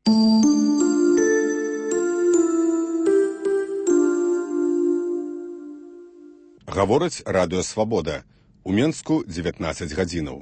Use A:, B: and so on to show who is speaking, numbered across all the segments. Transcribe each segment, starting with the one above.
A: Гаворыць радыё «Свабода». У Менску 19 гадзінаў.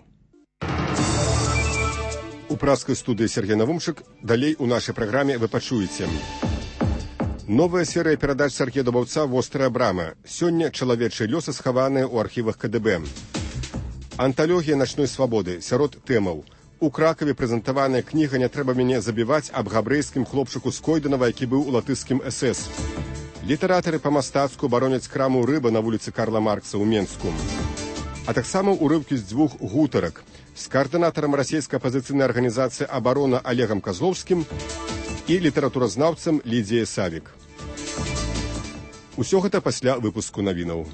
A: У праскай студыі Сергей Навумчык. Далей у нашай праграме вы пачуеце. Новая серыя перадач Сергея Дубаўца «Вострая брама». Сёння чалавечыя лёсы схаваныя ў архівах КДБ. Анталогія начной свабоды сярод тэмаў. У Кракаве прэзентаваная кніга «Не трэба мяне забіваць» аб габрэйскім хлопчыку з Койданава, які быў у латышскім СС. Літаратары па-мастацку бароняць краму «Рыба» на вуліцы Карла Маркса ў Менску. А таксама ўрыўкі з 2 гутарак з каардынатарам расійскай апазіцыйнай арганізацыі «Абарона» Олегам Казловскім і літаратуразнаўцам Лідзіяй Савік. Усё гэта пасля выпуску навінаў.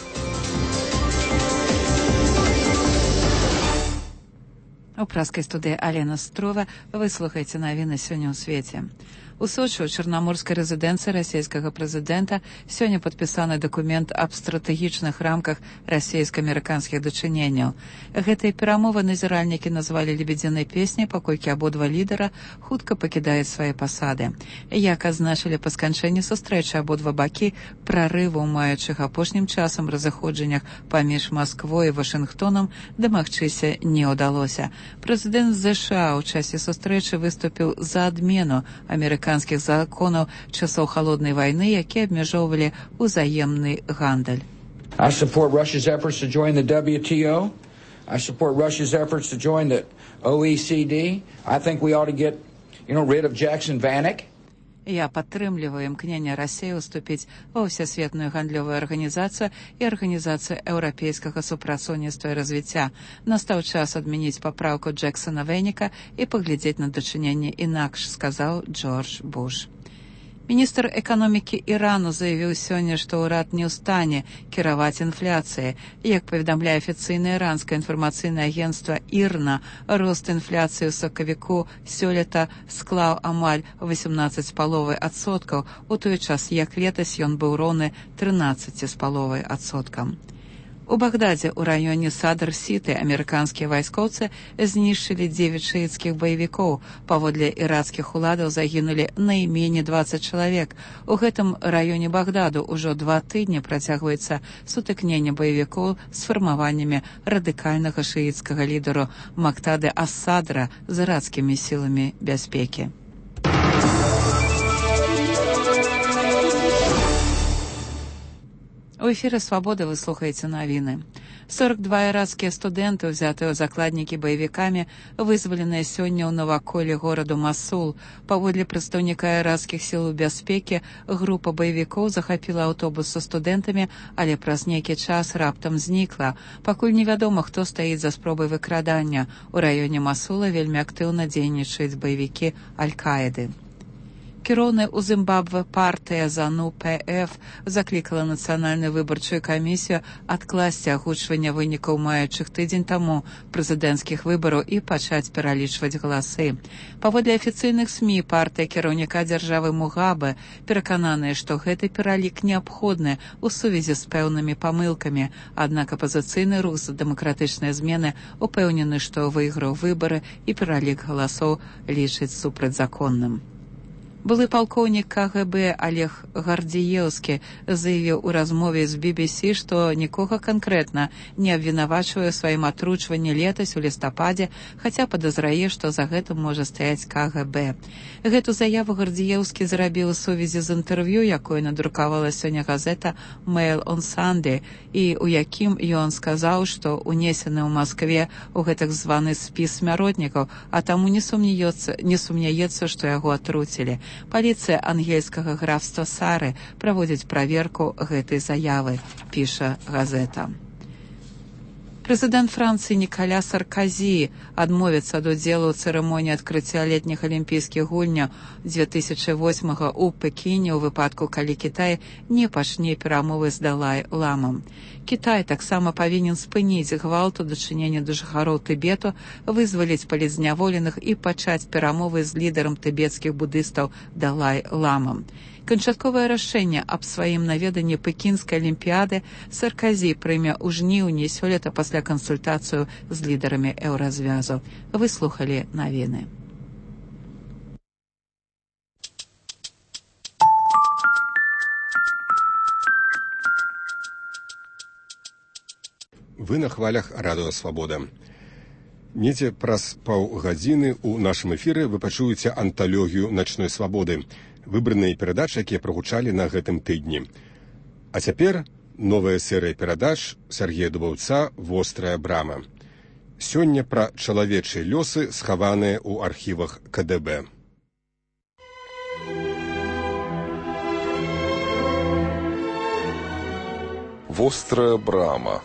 B: У праскай студыі Алена Строва вы слухаеце навіны сёння ў свеце. У Сочы ў чарнаморскай рэзідэнцыі расійскага прэзідэнта сёння падпісаны дакумент аб стратэгічных рамках расійска-амерыканскіх дачыненняў. Гэтыя перамовы назіральнікі назвалі лебедзянай песняй, паколькі абодва лідара хутка пакідаюць свае пасады. Як азначылі па сканчэнні сустрэчы абодва бакі, прарыву ў маючых апошнім часам разыходжаннях паміж Масквой і Вашынгтонам дамагчыся не ўдалося. Прэзідэнт ЗША ў часе сустрэчы выступіў за адмену амерыканскіх законаў часоў халоднай вайны, якія абмяжоўвалі ўзаемны гандаль.
C: I support Russia's efforts to join the WTO. I support Russia's efforts to join the OECD. I think we ought to get, rid of Jackson Vanik.
B: Я падтрымліваю імкненне Расіі ўступіць ва ўсесветную гандлёвую арганізацыю і арганізацыю еўрапейскага супрацоўніцтва і развіцця. Настаў час адмяніць папраўку Джексона Вэніка і паглядзець на дачыненне інакш, сказаў Джордж Буш. Міністр эканомікі Ірану заявіў сёння, што ўрад не ў стане кіраваць інфляцыяй. Як паведамляе афіцыйнае іранскае інфармацыйнае агенцтва ІРНА, рост інфляцыі ў сакавіку сёлета склаў амаль 18,5%, у той час як летась ён быў роўны 13,5%. У Багдадзе ў раёне Садр-Сіты амерыканскія вайскоўцы знішчылі 9 шыіцкіх баевікоў. Паводле іракскіх уладаў загінулі найменей 20 чалавек. У гэтым раёне Багдаду ўжо 2 тыдні працягваецца сутыкненне баевікоў з фармаваннямі радыкальнага шыіцкага лідару Мактады ас-Садра з іракскімі сіламі бяспекі. У эфіры «Свабода» вы слухаеце навіны. 42 іракскія студэнты, узятыя ў закладнікі баевікамі, вызваленыя сёння ў наваколлі гораду Масул. Паводле прадстаўніка іракскіх сіл бяспекі, група баевікоў захапіла аўтобус са студэнтамі, але праз нейкі час раптам знікла. Пакуль невядома, хто стаіць за спробай выкрадання. У раёне Масула вельмі актыўна дзейнічаюць баевікі Аль-Каіды. Кіроўная ў Зімбабве партыя ЗАНУ-ПФ заклікала нацыянальную выбарчую камісію адкласці агучвання вынікаў маючых тыдзень таму прэзідэнцкіх выбараў і пачаць пералічваць галасы. Паводле афіцыйных СМІ, партыя кіраўніка дзяржавы Мугабе перакананая, што гэты пералік неабходны ў сувязі з пэўнымі памылкамі, аднак апазіцыйны рух за дэмакратычныя змены упэўнены, што выйграў выбары і пералік галасоў лічыць супрацьзаконным. Былы палкоўнік КГБ Олег Гардзіеўскі заявіў у размове з BBC, што нікога канкрэтна не абвінавачвае ў сваім атручванні летась у лістападзе, хаця падазрае, што за гэтым можа стаяць КГБ. Гэту заяву Гардзіеўскі зрабіў у сувязі з інтэрв'ю, якое надрукавала сёння газета Mail on Sunday, і у якім ён сказаў, што унесены ў Маскве ў гэтак званы спіс смяротнікаў, а таму не сумняецца, што яго атруцілі. Паліцыя ангельскага графства Сары праводзіць праверку гэтай заявы, піша газета. Прэзідэнт Францыі Нікаля Сарказі адмовіцца ад удзелу ў цырымоніі адкрыцця летніх алімпійскіх гульняў 2008 у Пекіне ў выпадку, калі Кітай не пачне перамовы з Далай-ламам. Кітай таксама павінен спыніць гвалт у дачыненні да жыхароў Тыбету, вызваліць палітзняволеных і пачаць перамовы з лідарам тыбецкіх будыстаў Далай-ламам. Канчатковае рашэнне аб сваім наведанні Пекінскай алімпіяды Сарказі прыме ў жніўні сёлета пасля кансультацыю з лідарамі еўразвязу. Вы слухалі навіны.
A: Вы на хвалях радыё Свабода. Недзе праз паўгадзіны ў нашым эфіры вы пачуеце анталогію начной свабоды, выбраныя перадачы, якія прагучалі на гэтым тыдні. А цяпер новая серыя перадач Сергея Дубаўца «Вострая брама». Сёння пра чалавечыя лёсы, схаваныя ў архівах КДБ.
D: Вострая брама.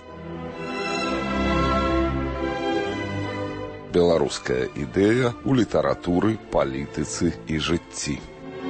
D: Беларуская ідэя ў літаратуры, палітыцы і жыцці.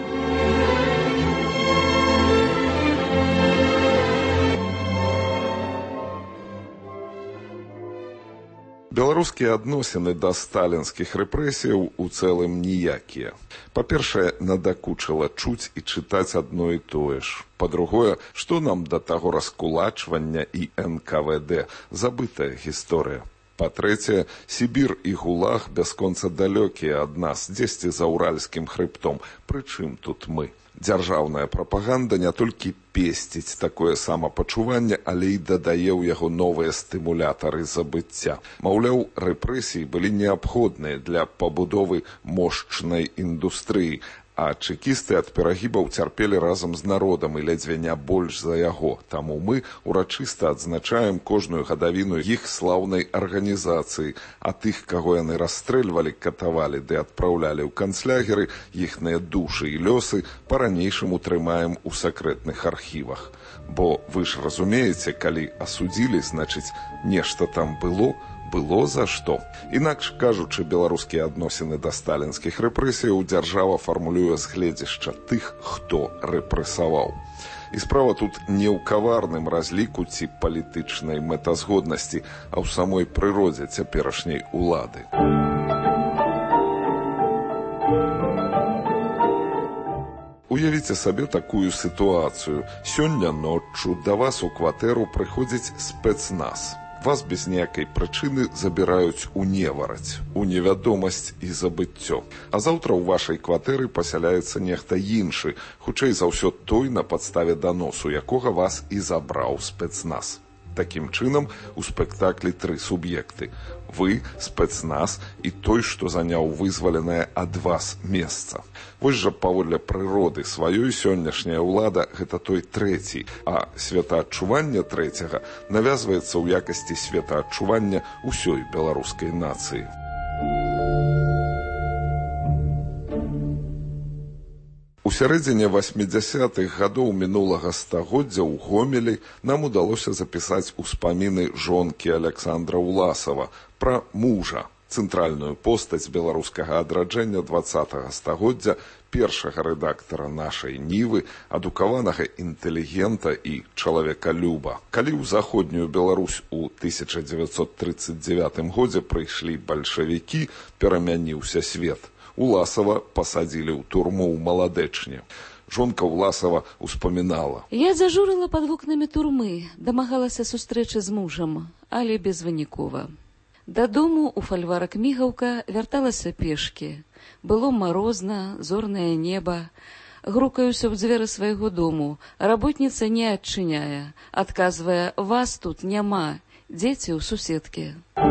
D: Беларускія адносіны да сталінскіх рэпрэсіяў у цэлым ніякія. Па-першае, надакучыла чуць і чытаць адно і тое ж. Па-другое, што нам да таго раскулачвання і НКВД, забытая гісторыя. Па-трэцяе, Сібір і ГУЛАГ бясконца далёкія ад нас, дзесьці за Уральскім хрыбтом. Прычым тут мы? Дзяржаўная прапаганда не толькі песціць такое самапачуванне, але і дадае ў яго новыя стымулятары забыцця. Маўляў, рэпрэсіі былі неабходныя для пабудовы мошчнай індустрыі, а чэкісты ад перагібаў цярпелі разам з народам і ледзьве не больш за яго. Таму мы урачыста адзначаем кожную гадавіну іх слаўнай арганізацыі, а тых, каго яны расстрэльвалі, катавалі ды адпраўлялі ў канцлягеры, іхныя душы і лёсы па-ранейшаму трымаем у сакрэтных архівах. Бо вы ж разумееце, калі асудзілі, значыць, нешта там было за што. Інакш кажучы, беларускія адносіны да сталінскіх рэпрэсіяў дзяржава фармулюе з гледзяшча тых, хто рэпрэсаваў. І справа тут не ў каварным разліку ці палітычнай мэтазгоднасці, а ў самой прыродзе цяперашняй улады. Уявіце сабе такую сітуацыю. Сёння ноччу да вас у кватэру прыходзіць спецназ. Вас без ніякай прычыны забіраюць у невараць, у невядомасць і забыццё. А заўтра ў вашай кватэры пасяляецца нехта іншы, хутчэй за ўсё той, на падставе даносу якога вас і забраў спецназ. Такім чынам, у спектаклі тры суб'екты. Вы, спецназ і той, што заняў вызваленае ад вас месца. Вось жа паводле прыроды сваёй сённяшняя ўлада гэта той трэці, а светаадчуванне трэцяга навязваецца ў якасці светаадчування ўсёй беларускай нацыі. У сярэдзіне 80-х гадоў минулага стагоддзя ў Гомелі нам удалося запісаць успаміны жонкі Александра Уласава пра мужа, цэнтральную постаць беларускага адраджэння 20-го стагоддзя, першага рэдактара нашай Нівы, адукаванага інтэлігента і чалавекалюба. Калі ў заходнюю Беларусь у 1939 годзе прыйшлі бальшавікі, перамяніўся свет. Уласава пасадзілі ў турму ў Маладэчне. Жонка Уласава успамінала.
E: Я зажурыла пад вокнамі турмы, дамагалася сустрэчы з мужам, але безвынікова. Дадому у фальварак Мігаўка вярталася пешкі. Было марозна, зорнае неба. Грукаюся ў дзверы свайго дому. Работніца не адчыняе. Адказвае, вас тут няма. Дзеці ў суседкі.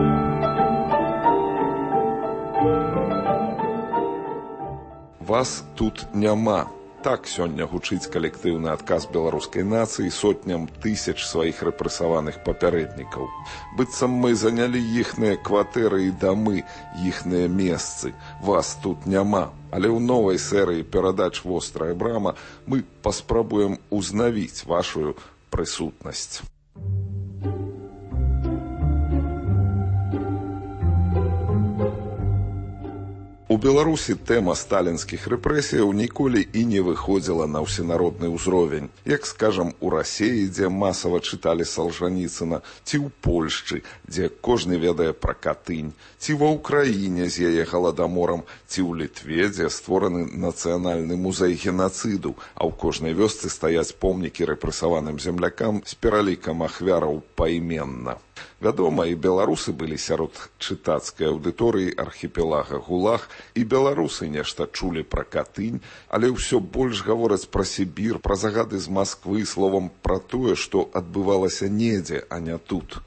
D: Вас тут няма. Так сёння гучыць калектыўны адказ беларускай нацыі сотням тысяч сваіх рэпрэсаваных папярэднікаў. Быццам мы занялі іхныя кватэры і дамы, іхныя месцы. Вас тут няма. Але ў новай серыі перадач «Вострая брама» мы паспрабуем узнавіць вашу прысутнасць. У Беларусі тэма сталінскіх рэпрэсіяў ніколі і не выходзіла на ўсенародны ўзровень. Як, скажам, у Расіі, дзе масава чыталі Салжаніцына, ці ў Польшчы, дзе кожны ведае пра Катынь, ці ва ўкраіне з яе галадаморам, ці ў Літве, дзе створаны нацыянальны музей генацыду, а ў кожнай вёсцы стаяць помнікі рэпрэсаваным землякам з пералікам ахвяраў пайменна. Вядома, і беларусы былі сярод чытацкай аўдыторыі архіпелага ГУЛАГ, і беларусы нешта чулі пра Катынь, але ўсё больш гавораць пра Сібір, пра загады з Масквы, словам, пра тое, што адбывалася недзе, а не тут.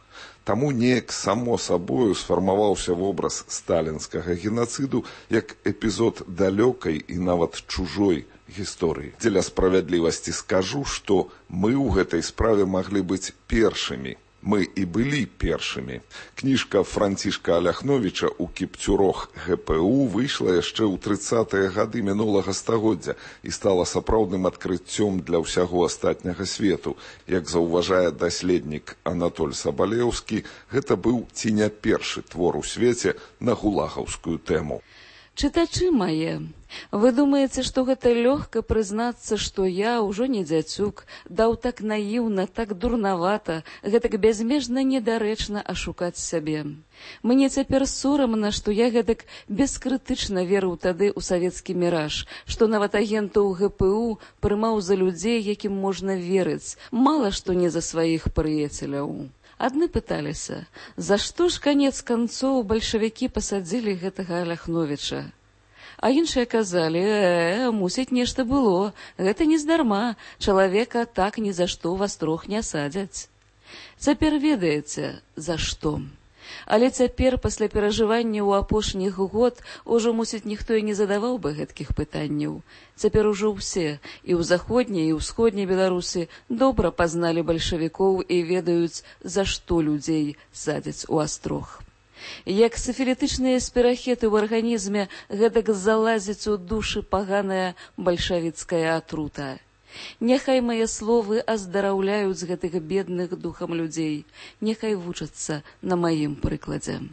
D: Таму неяк само сабою сфармаваўся вобраз сталінскага генацыду як эпізод далёкай і нават чужой гісторыі. Дзеля справядлівасці скажу, што мы ў гэтай справе маглі быць першымі. Мы і былі першымі. Кніжка Францішка Аляхновіча «У кіпцюрох ГПУ» выйшла яшчэ ў 30-е гады мінулага стагоддзя і стала сапраўдным адкрыццём для ўсяго астатняга свету. Як заўважае даследнік Анатоль Сабалеўскі, гэта быў ці не першы твор у свеце на гулагаўскую тэму.
E: Чытачы мае, вы думаеце, што гэта лёгка прызнацца, што я, ўжо не дзяцюк, даў так наіўна, так дурнавата, гэтак бязмежна недарэчна ашукаць сябе. Мне цяпер сорамна, што я гэтак бескрытычна верыў тады ў савецкі міраж, што нават агентаў ГПУ прымаў за людзей, якім можна верыць, мала што не за сваіх прыяцеляў. Адны пыталіся, за што ж канец канцоў бальшавікі пасадзілі гэтага Аляхновіча? А іншыя казалі, мусіць, нешта было, гэта нездарма, чалавека так ні за што вас трох не садзяць. Цяпер ведаеце, за што. Але цяпер, пасля перажывання ў апошніх год, ужо, мусіць, ніхто і не задаваў бы гэткіх пытанняў. Цяпер ужо ўсе, і ў заходняй, і ў ўсходняй Беларусі, добра пазналі бальшавікоў і ведаюць, за што людзей садзяць у астрог. Як сіфілітычныя спірахеты ў арганізме, гэтак залазіць у душы паганая бальшавіцкая атрута. Няхай мае словы аздараўляюць гэтых бедных духам людзей. Няхай вучацца на маім прыкладзе.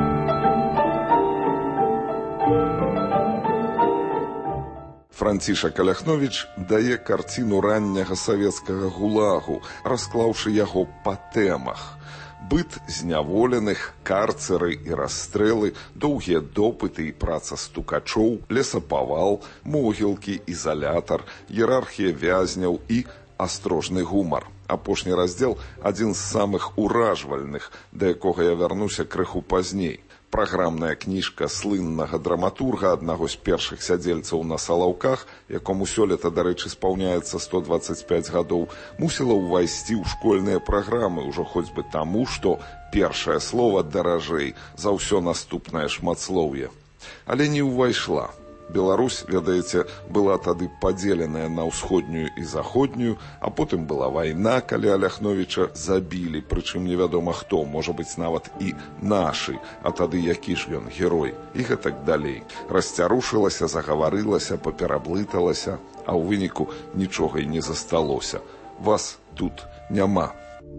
D: Францішак Аляхновіч дае карціну ранняга савецкага гулагу, расклаўшы яго па тэмах. Быт зняволеных, карцеры і расстрэлы, доўгія допыты і праца стукачоў, лесапавал, могілкі, ізалятар, іерархія вязняў і астрожны гумар. Апошні раздзел адзін з самых уражвальных, да якога я вярнуся крыху пазней. Праграмная кніжка слыннага драматурга, аднаго з першых сядзельцаў на Салаўках, якому сёлета, дарэчы, спаўняецца 125 гадоў, мусіла ўвайсці ў школьныя праграмы, ужо хоць бы таму, што першае слова даражэй за ўсё наступнае шматслоўе. Але не ўвайшла. Беларусь, ведаеце, была тады падзеленая на ўсходнюю і заходнюю, а потым была вайна, калі Аляхновіча забілі, прычым невядома хто, можа быць, нават і нашы, а тады які ж ён герой, і гэтак далей. Расцярушылася, загаварылася, папераблыталася, а ў выніку нічога і не засталося. Вас тут няма.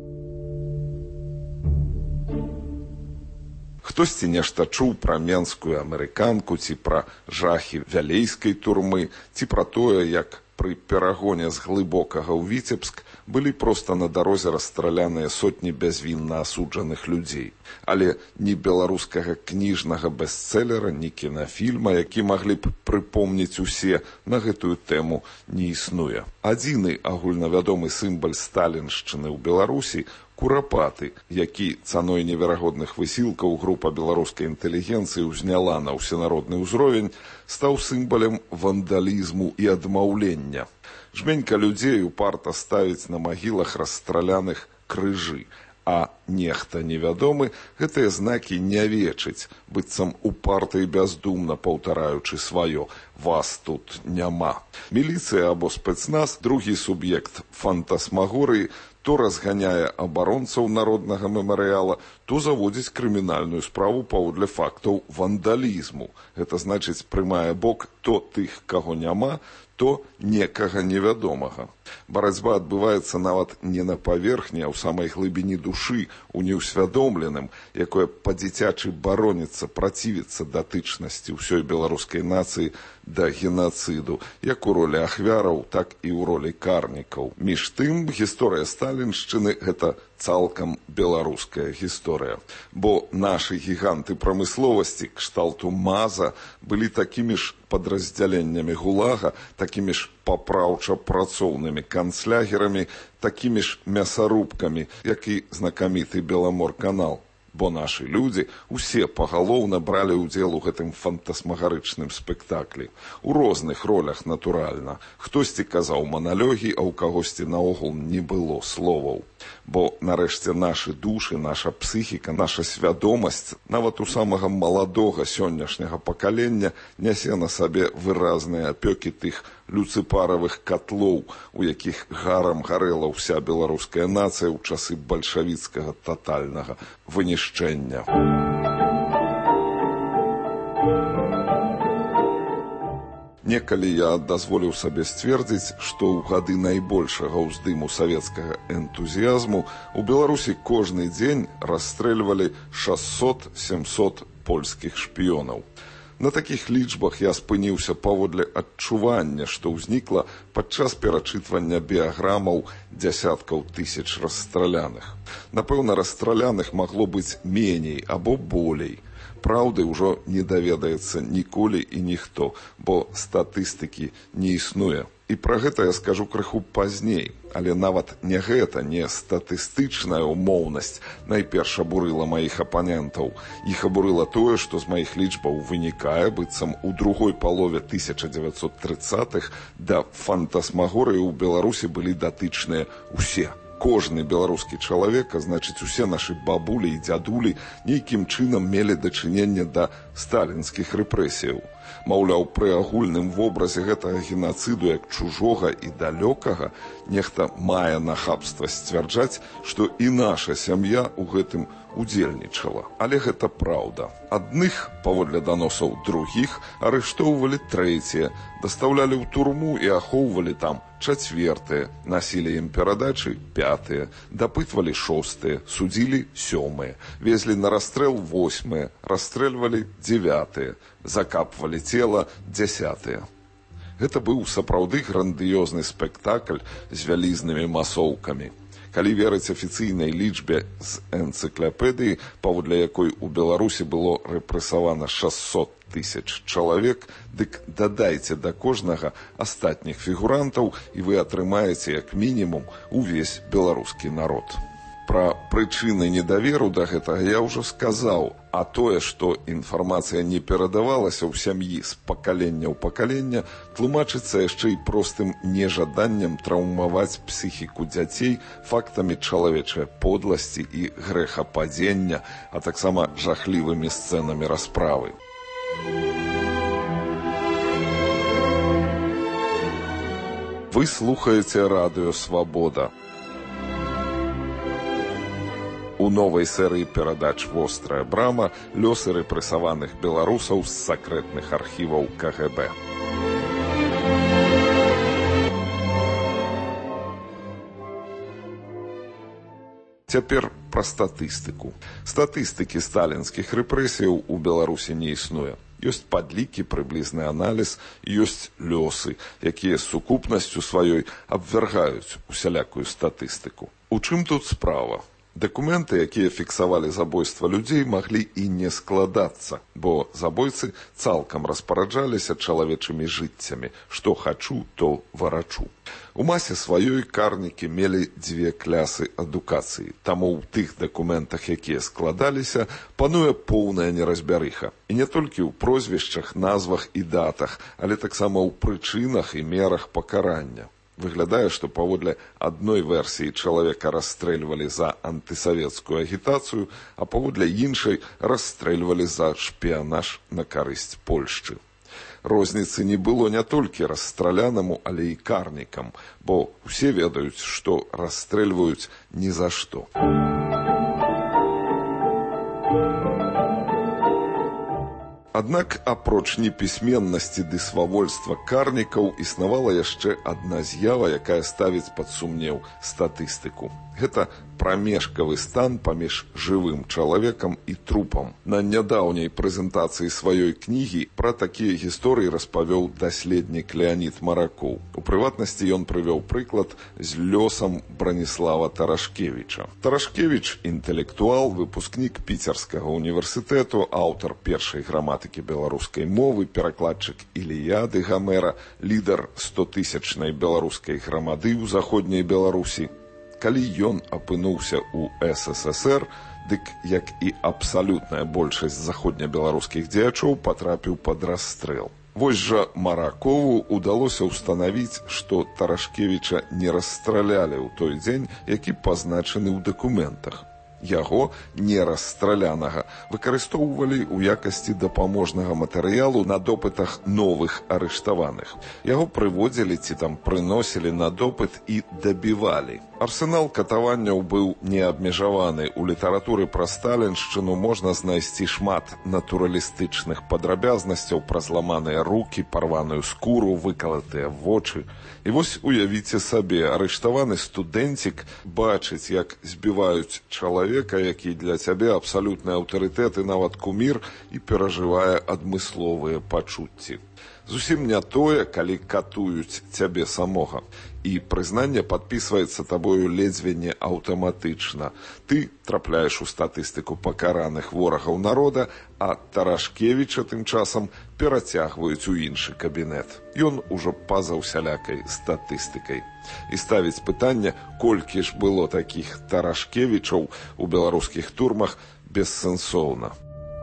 D: Хтосьці нешта чуў пра менскую амерыканку, ці пра жахі вялейскай турмы, ці пра тое, як пры перагоне з глыбокага ў Віцебск былі проста на дарозе расстраляныя сотні бязвінна асуджаных людзей. Але ні беларускага кніжнага бестселера, ні кінафільма, які маглі б прыпомніць усе, на гэтую тэму не існуе. Адзіны агульнавядомы сімвал сталіншчыны ў Беларусі – Курапаты, які цаной неверагодных высілкаў група беларускай інтэлігенцыі ўзняла на ўсенародны ўзровень, стаў сімвалем вандалізму і адмаўлення. Жменька людзей упарта ставіць на магілах расстраляных крыжы, а нехта невядомы гэтыя знакі не вечыць, быццам упарта і бяздумна паўтараючы сваё «вас тут няма». Міліцыя або спецназ, другі суб'ект фантасмагорыі, то разганяе абаронцаў народнага мемарыяла, то заводзіць крымінальную справу паводле фактаў вандалізму. Гэта значыць, прымае бок то тых, каго няма, то некага невядомага. Барацьба адбываецца нават не на паверхні, а ў самай глыбіні душы, у неўсвядомленым, якое па-дзіцячы бароніцца, працівіцца датычнасці ўсёй беларускай нацыі да генацыду, як у ролі ахвяраў, так і ў ролі карнікаў. Між тым, гісторыя сталіншчыны – гэта цалкам беларуская гісторыя. Бо нашы гіганты прамысловасці, кшталту МАЗа, былі такімі ж падраздзяленнямі ГУЛАГа, такімі ж папраўча-працоўнымі канцлягерамі, такімі ж мясарубкамі, як і знакаміты Беламор-канал. бо нашы людзі усе пагалоўна бралі ўдзел у гэтым фантасмагарычным спектаклі. У розных ролях, натуральна. Хтосьці казаў маналёгі, а ў кагосьці наогул не было словаў. Бо, нарэшце, нашы душы, наша псіхіка, наша свядомасць, нават у самага маладога сённяшняга пакалення нясе на сабе выразныя апёкі тых люцыпаравых катлоў, у якіх гарам гарэла ўся беларуская нацыя ў часы бальшавіцкага татальнага вынішчэння. Некалі я дазволіў сабе сцвердзіць, што ў гады найбольшага ўздыму савецкага энтузіязму у Беларусі кожны дзень расстрэльвалі 600-700 польскіх шпіёнаў. На такіх лічбах я спыніўся паводле адчування, што ўзнікла падчас перачытвання біяграмаў дзясяткаў тысяч расстраляных. Напэўна, расстраляных магло быць меней або болей. Праўды ўжо не даведаецца ніколі і ніхто, бо статыстыкі не існуе. І пра гэта я скажу крыху пазней, але нават не гэта, не статыстычная ўмоўнасць найперш абурыла маіх апанентаў. Іх абурыла тое, што з маіх лічбаў вынікае, быццам у другой палове 1930-х да фантасмагорыі ў Беларусі былі датычныя усе. Кожны беларускі чалавек, а значыць усе нашы бабулі і дзядулі нейкім чынам мелі дачыненне да сталінскіх рэпрэсіяў. Маўляў, пры агульным вобразе гэтага генацыду як чужога і далёкага нехта мае нахабства сцвярджаць, што і наша сям'я ў гэтым удзельнічала. Але гэта праўда. Адных, паводле даносаў другіх, арыштоўвалі трэція, дастаўлялі ў турму і ахоўвалі там чацвертыя, насілі ім перадачы пятыя, дапытвалі шостыя, судзілі сёмыя, везлі на расстрэл восьмыя, расстрэльвалі дзевятыя, закапвалі цела дзясятыя. Гэта быў сапраўды грандыёзны спектакль з вялізнымі масоўкамі. Калі верыць афіцыйнай лічбе з энцыклапедыі, паводле якой у Беларусі было рэпрэсавана 600 тысяч чалавек, дык дадайце да кожнага астатніх фігурантаў, і вы атрымаеце як мінімум увесь беларускі народ. Пра прычыны недаверу да гэтага я ўжо сказаў, а тое, што інфармацыя не перадавалася ў сям'і з пакалення ў пакалення, тлумачыцца яшчэ і простым нежаданнем траўмаваць псіхіку дзяцей фактамі чалавечай подласці і грэхападзення, а таксама жахлівымі сцэнамі расправы. Вы слухаеце радыё «Свабода». У новай серыі перадач «Вострая брама» лёсы рэпрэсаваных беларусаў з сакрэтных архіваў КГБ. Цяпер пра статыстыку. Статыстыкі сталінскіх рэпрэсіяў у Беларусі не існуе. Ёсць падлікі, прыблізны аналіз, ёсць лёсы, якія з сукупнасцю сваёй абвяргаюць усялякую статыстыку. У чым тут справа? Дакументы, якія фіксавалі забойства людзей, маглі і не складацца, бо забойцы цалкам распараджаліся чалавечымі жыццямі. Што хачу, то варачу. У масе сваёй карнікі мелі дзве клясы адукацыі, таму ў тых дакументах, якія складаліся, пануе поўная неразбярыха. І не толькі ў прозвішчах, назвах і датах, але таксама ў прычынах і мерах пакарання. Выглядае, што паводле адной версіі чалавека расстрэльвалі за антысавецкую агітацыю, а паводле іншай расстрэльвалі за шпіянаж на карысць Польшчы. Розніцы не было не толькі расстралянаму, але і карнікам, бо ўсе ведаюць, што расстрэльваюць ні за што. Аднак, апроч непісьменнасці ды свавольства карнікаў, існавала яшчэ адна з'ява, якая ставіць пад сумнеў статыстыку. Гэта прамежкавы стан паміж жывым чалавекам і трупам. На нядаўняй прэзентацыі сваёй кнігі пра такія гісторыі распавёў даследнік Леанід Маракоў. У прыватнасці ён прывёў прыклад з лёсам Браніслава Тарашкевіча. Тарашкевіч – інтэлектуал, выпускнік Піцерскага універсітэту, аўтар першай граматыкі беларускай мовы, перакладчык Іліяды Гамера, лідар 100-тысячнай беларускай грамады ў заходняй Беларусі. Калі ён апынуўся ў СССР, дык, як і абсалютная большасць заходнебеларускіх дзеячоў, патрапіў пад расстрэл. Вось жа Маракову удалося ўстанавіць, што Тарашкевіча не расстралялі ў той дзень, які пазначаны ў дакументах. Яго, не расстралянага, выкарыстоўвалі ў якасці дапаможнага матэрыялу на допытах новых арыштаваных. Яго прыводзілі ці там прыносілі на допыт і дабівалі. Арсенал катаванняў быў неабмежаваны. У літаратуры пра сталіншчыну можна знайсці шмат натуралістычных падрабязнасцяў пра зламаныя рукі, парваную скуру, выкалатыя вочы. І вось уявіце сабе, арыштаваны студэнцік бачыць, як збіваюць чалавека, які для цябе абсалютны аўтарытэт і нават кумір, і перажывае адмысловыя пачуцці. Зусім не тое, калі катуюць цябе самога. І прызнанне падпісваецца табою ледзьве не аўтаматычна. Ты трапляеш у статыстыку пакараных ворагаў народа, а Тарашкевіча тым часам перацягваюць у іншы кабінет. Ён ужо па-за ўсялякай статыстыкай. І ставіць пытанне, колькі ж было такіх Тарашкевічаў у беларускіх турмах, бессэнсоўна.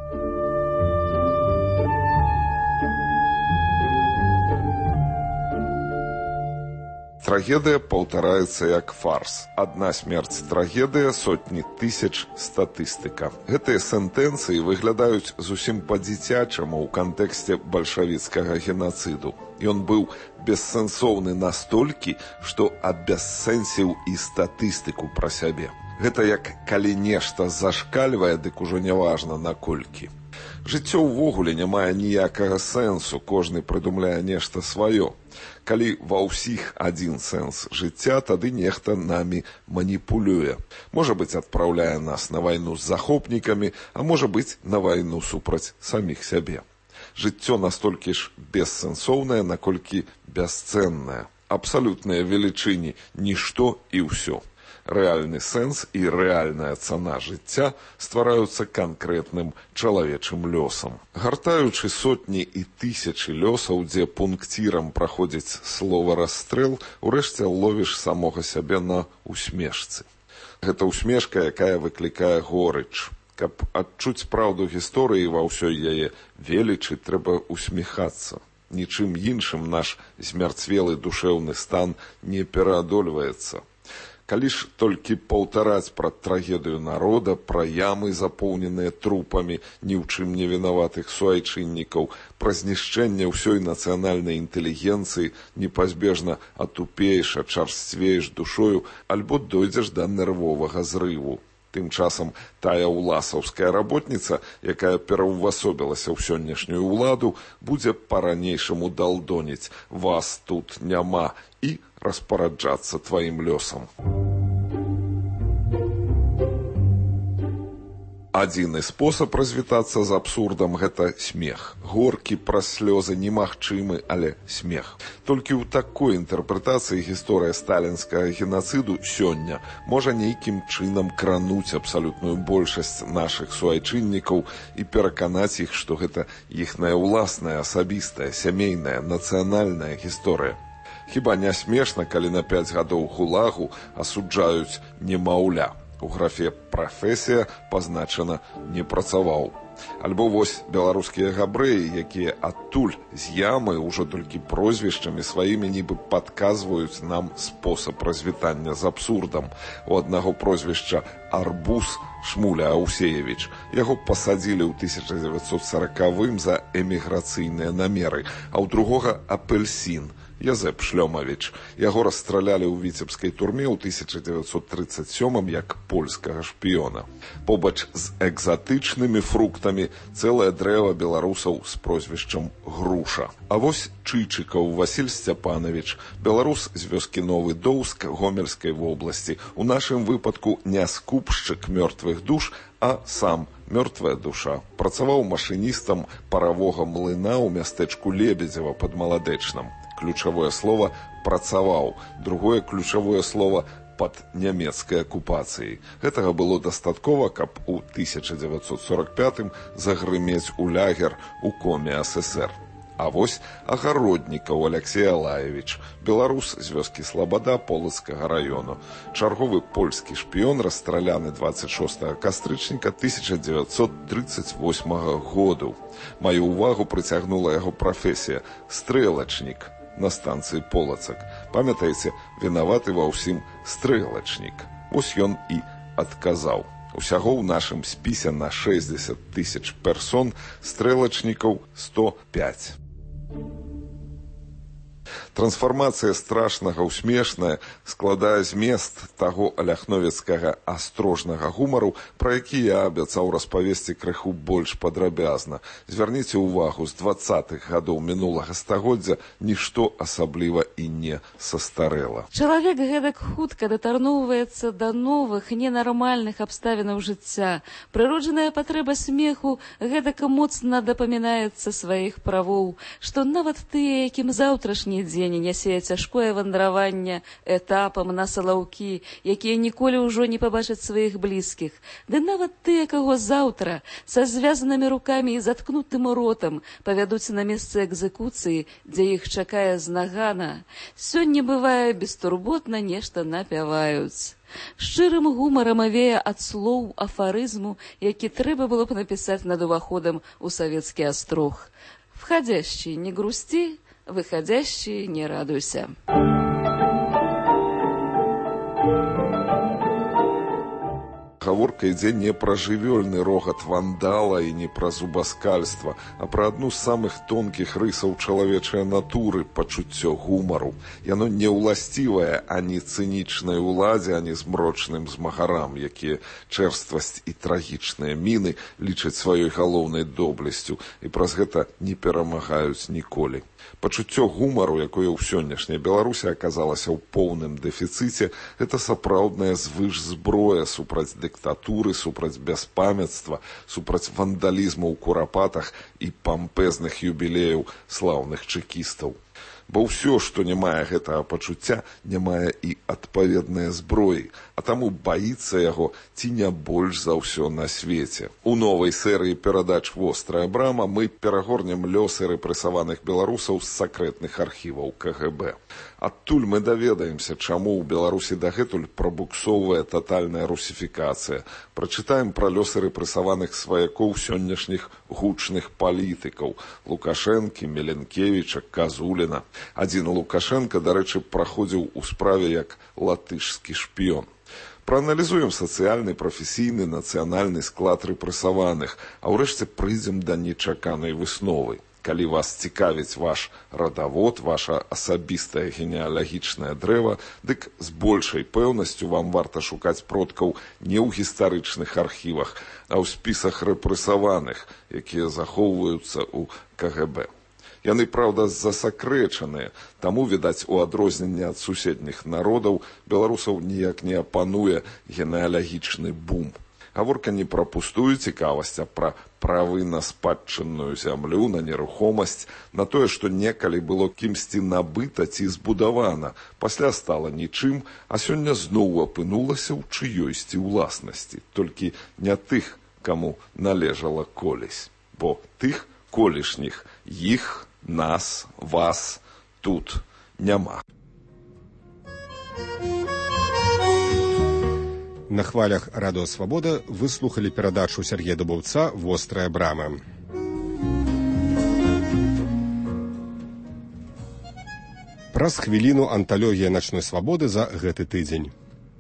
D: Трагедыя паўтараецца як фарс. Адна смерць трагедыя, сотні тысяч статыстыка. Гэтыя сентэнцыі выглядаюць зусім па-дзіцячаму ў кантэксце бальшавіцкага генацыду. Ён быў бессэнсоўны настолькі, што абяссэнсіў і статыстыку пра сябе. Гэта як калі нешта зашкальвае, дык ужо няважна наколькі. Жыццё ўвогуле не мае ніякага сэнсу, кожны прыдумляе нешта сваё. Калі ва ўсіх адзін сэнс жыцця, тады нехта намі маніпулюе. Можа быць, адпраўляе нас на вайну з захопнікамі, а можа быць, на вайну супраць саміх сябе. Жыццё настолькі ж бессэнсоўнае, наколькі бясцэннае. Абсалютныя велічыні, нішто і ўсё. Рэальны сэнс і рэальная цана жыцця ствараюцца канкрэтным чалавечым лёсам. Гартаючы сотні і тысячы лёсаў, дзе пункцірам праходзіць слова расстрэл, урэшце ловіш самога сябе на усмешцы. Гэта усмешка, якая выклікае горыч. Каб адчуць праўду гісторыі ва ўсёй яе велічы, трэба усміхацца. Нічым іншым наш змярцвелы душэўны стан не пераадольваецца. Калі ж толькі паўтараць пра трагедыю народа, пра ямы, запоўненыя трупамі ні ў чым не вінаватых суайчыннікаў, пра знішчэнне ўсёй нацыянальнай інтэлігенцыі, непазбежна атупееш, ачарсцвееш душою, альбо дойдзеш да нервовага зрыву. Тым часам тая уласаўская работніца, якая пераўвасобілася ў сённяшнюю ўладу, будзе па-ранейшаму далдоніць «вас тут няма» і распараджацца тваім лёсам. Адзіны спосаб развітацца з абсурдам – гэта смех. Горкі праз слёзы немагчымы, але смех. Толькі ў такой інтэрпрэтацыі гісторыя сталінскага генацыду сёння можа нейкім чынам крануць абсалютную большасць нашых суайчыннікаў і пераканаць іх, што гэта іхная ўласная, асабістая, сямейная, нацыянальная гісторыя. Хіба не смешна, калі на 5 гадоў гулагу асуджаюць немаўля. У графе «прафесія» пазначана «не працаваў». Альбо вось беларускія габрэі, якія адтуль з ямы ўжо толькі прозвішчамі сваімі нібы падказваюць нам спосаб развітання з абсурдам. У аднаго прозвішча Арбуз Шмуля Аусеевіч. Яго пасадзілі ў 1940-м за эміграцыйныя намеры, а ў другога Апельсін Язэп Шлёмавіч. Яго расстралялі ў віцебскай турме ў 1937-м як польскага шпіёна. Побач з экзатычнымі фруктамі цэлае дрэва беларусаў з прозвішчам Груша. А вось Чычыкаў Васіль Сцяпанович, беларус з вёскі Новы Доўск Гомельскай вобласці. У нашым выпадку не скупшчык мёртвых душ, а сам мёртвая душа. Працаваў машыністам паравога млына ў мястэчку Лебедзева пад Маладэчнам. Ключавое слово «працаваў», другое ключавое слово «пад нямецкай акупацыяй». Гэтага было дастаткова, каб у 1945-м загрымець у лягер у коме ССР. А вось Агароднікаў Алексей Алаевич, беларус з вёскі Слабада Полацкага раёну. Чарговы польскі шпіён расстраляны 26 кастрычніка 1938 году. Маю ўвагу прыцягнула яго прафесія стрэлачнік на станцыі Полацак. Памятаеце, вінаваты ва ўсім стрэлачнік. Вось ён і адказаў. Усяго ў нашым спісе на 60 000 персон стрэлачнікаў 105. Трансфармацыя страшнага ў смешнае складае змест таго аляхновецкага астрожнага гумару, пра які я абяцаў распавесці крыху больш падрабязна. Звярніце ўвагу, з 20-х гадоў мінулага стагоддзя нішто асабліва і не састарэла.
E: Чалавек гэтак хутка датарноўваецца да новых, ненармальных абставінаў жыцця. Прыроджаная патрэба смеху гэтак моцна дапамінаецца сваіх правоў, што нават тыя, якім заўтрашні дзень нясе цяжкое вандраванне этапам на салаўкі, якія ніколі ўжо не пабачаць сваіх блізкіх. Ды нават тыя, каго заўтра са звязанымі рукамі і заткнутым ротам павядуць на месцы экзекуцыі, дзе іх чакае знагана, сёння бывае бестурботна нешта напяваюць. Шчырым гумарам авея ад слоў афарызму, які трэба было б напісаць над уваходам у савецкі астрог. Входящий не грусти, выходящий не радуйся.
D: Гаворка ідзе не пра жывёльны рогат вандала і не пра зубаскальства, а пра адну з самых тонкіх рысаў чалавечай натуры — пачуццё гумару. Яно не ўласцівае ані цынічнай уладзе, ані змрочным змагарам, якія чэрствасць і трагічныя міны лічаць сваёй галоўнай доблесцю і праз гэта не перамагаюць ніколі. Пачуццё гумару, якое ў сённяшняй Беларусі аказалася ў поўным дэфіцыце, гэта сапраўдная звышзброя супраць дыктатуры, супраць бяспамяцтва, супраць вандалізму ў курапатах і пампезных юбілеяў слаўных чэкістаў. Бо ўсё, што не мае гэтага пачуцця, не мае і адпаведнай зброі, а таму баіцца яго ці не больш за ўсё на свеце. У новай серыі перадач «Вострая брама» мы перагорнем лёсы рэпрэсаваных беларусаў з сакрэтных архіваў КГБ. Адтуль мы даведаемся, чаму ў Беларусі дагэтуль прабуксоўвае татальная русіфікацыя. Прачытаем пра лёсы рэпрэсаваных сваякоў сённяшніх гучных палітыкаў — Лукашэнкі, Меленкевіча, Казуліна. Адзін Лукашенко, дарэчы, праходзіў у справе як латышскі шпіён. Прааналізуем сацыяльны, прафесійны, нацыянальны склад рэпрэсаваных, а ўрэшце прыйдзем да нечаканай высновы. Калі вас цікавіць ваш радавод, ваша асабістае генеалагічнае дрэва, дык з большай пэўнасцю вам варта шукаць продкаў не ў гістарычных архівах, а ў спісах рэпрэсаваных, якія захоўваюцца ў КГБ. Яны, праўда, засакрэчаныя, таму, відаць, у адрозненне ад суседніх народаў, беларусаў ніяк не апануе генеалагічны бум. Гаворка не пра пустую цікавасць, а пра правы на спадчынную зямлю, на нерухомасць, на тое, што некалі было кімсьці набыта ці збудавана, пасля стала нічым, а сёння зноў апынулася ў чыёйсьці ўласнасці, толькі не тых, каму належала колісь, бо тых колішніх, іх, нас, вас тут няма.
A: На хвалях Радыё Свабода вы слухалі перадачу Сергея Дубаўца «Вострая брама». Праз хвіліну анталогія начной свабоды за гэты тыдзень.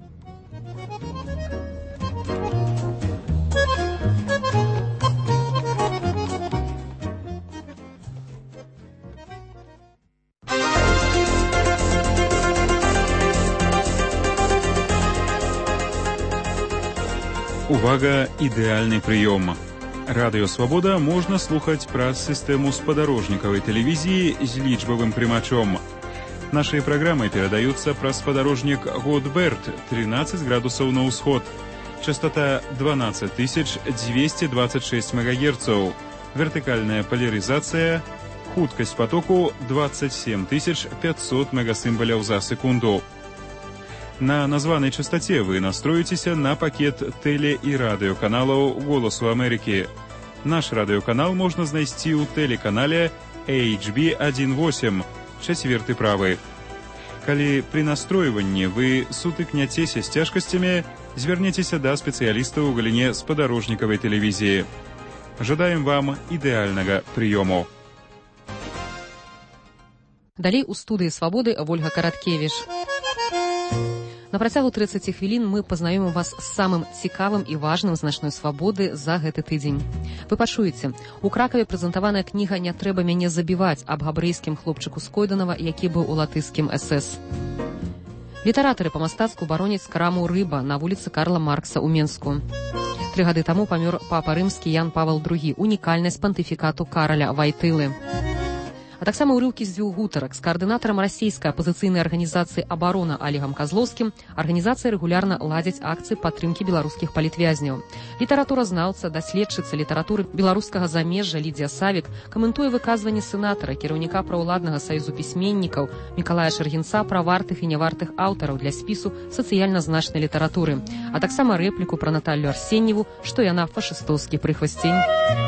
F: Увага, ідэальны прыём. Радыё Свабода можна слухаць праз сістэму спадарожнікавай тэлевізіі з лічбавым прымачом. Нашыя праграмы перадаюцца праз спадарожнік Годберт, 13 градусаў на ўсход. Частота 12226 МГц. Вертыкальная полярызацыя. Хуткасць потоку 27500 мегасімбаляў за секунду. На названай частоце вы настроіцеся на пакет тэле- і радыёканалаў «Голасу Амерыкі». Наш радыёканал можна знайсці ў тэлеканале HB18, 4 правы. Калі пры настройванні вы сутыкняцеся з цяжкасцямі, звярніцеся да спецыяліста ў галіне спадарожнікавай тэлевізіі. Жадаем вам ідэальнага прыёму.
G: Далей у студыі «Свабоды» Вольга Караткевіч. На працягу 30 хвілін мы пазнаёмім вас з самым цікавым і важным з начной свабоды за гэты тыдзень. Вы пачуеце, у Кракаве прэзентаваная кніга «Не трэба мяне забіваць» аб габрэйскім хлопчыку з Койданава, які быў у латышскім СС. Літаратары па-мастацку бароняць краму «Рыба» на вуліцы Карла Маркса ў Менску. 3 гады таму памёр папа рымскі Ян Павел II, унікальнасць пантыфікату Караля Вайтылы. А таксама ўрыўкі з 2 гутарак з каардынатарам расійскай апазіцыйнай арганізацыі «Абарона» Алегам Казлоўскім. Арганізацыя рэгулярна ладзіць акцыі падтрымкі беларускіх палітвязняў. Літаратуразнаўца, даследчыца літаратуры беларускага замежжа Лідзія Савік каментуе выказванні сенатара, кіраўніка праўладнага саюзу пісьменнікаў Мікалая Шаргінца пра вартых і нявартых аўтараў для спісу сацыяльна значнай літаратуры, а таксама рэпліку пра Наталлю Арсеньеву, што яна фашыстоўскі прыхвасцень.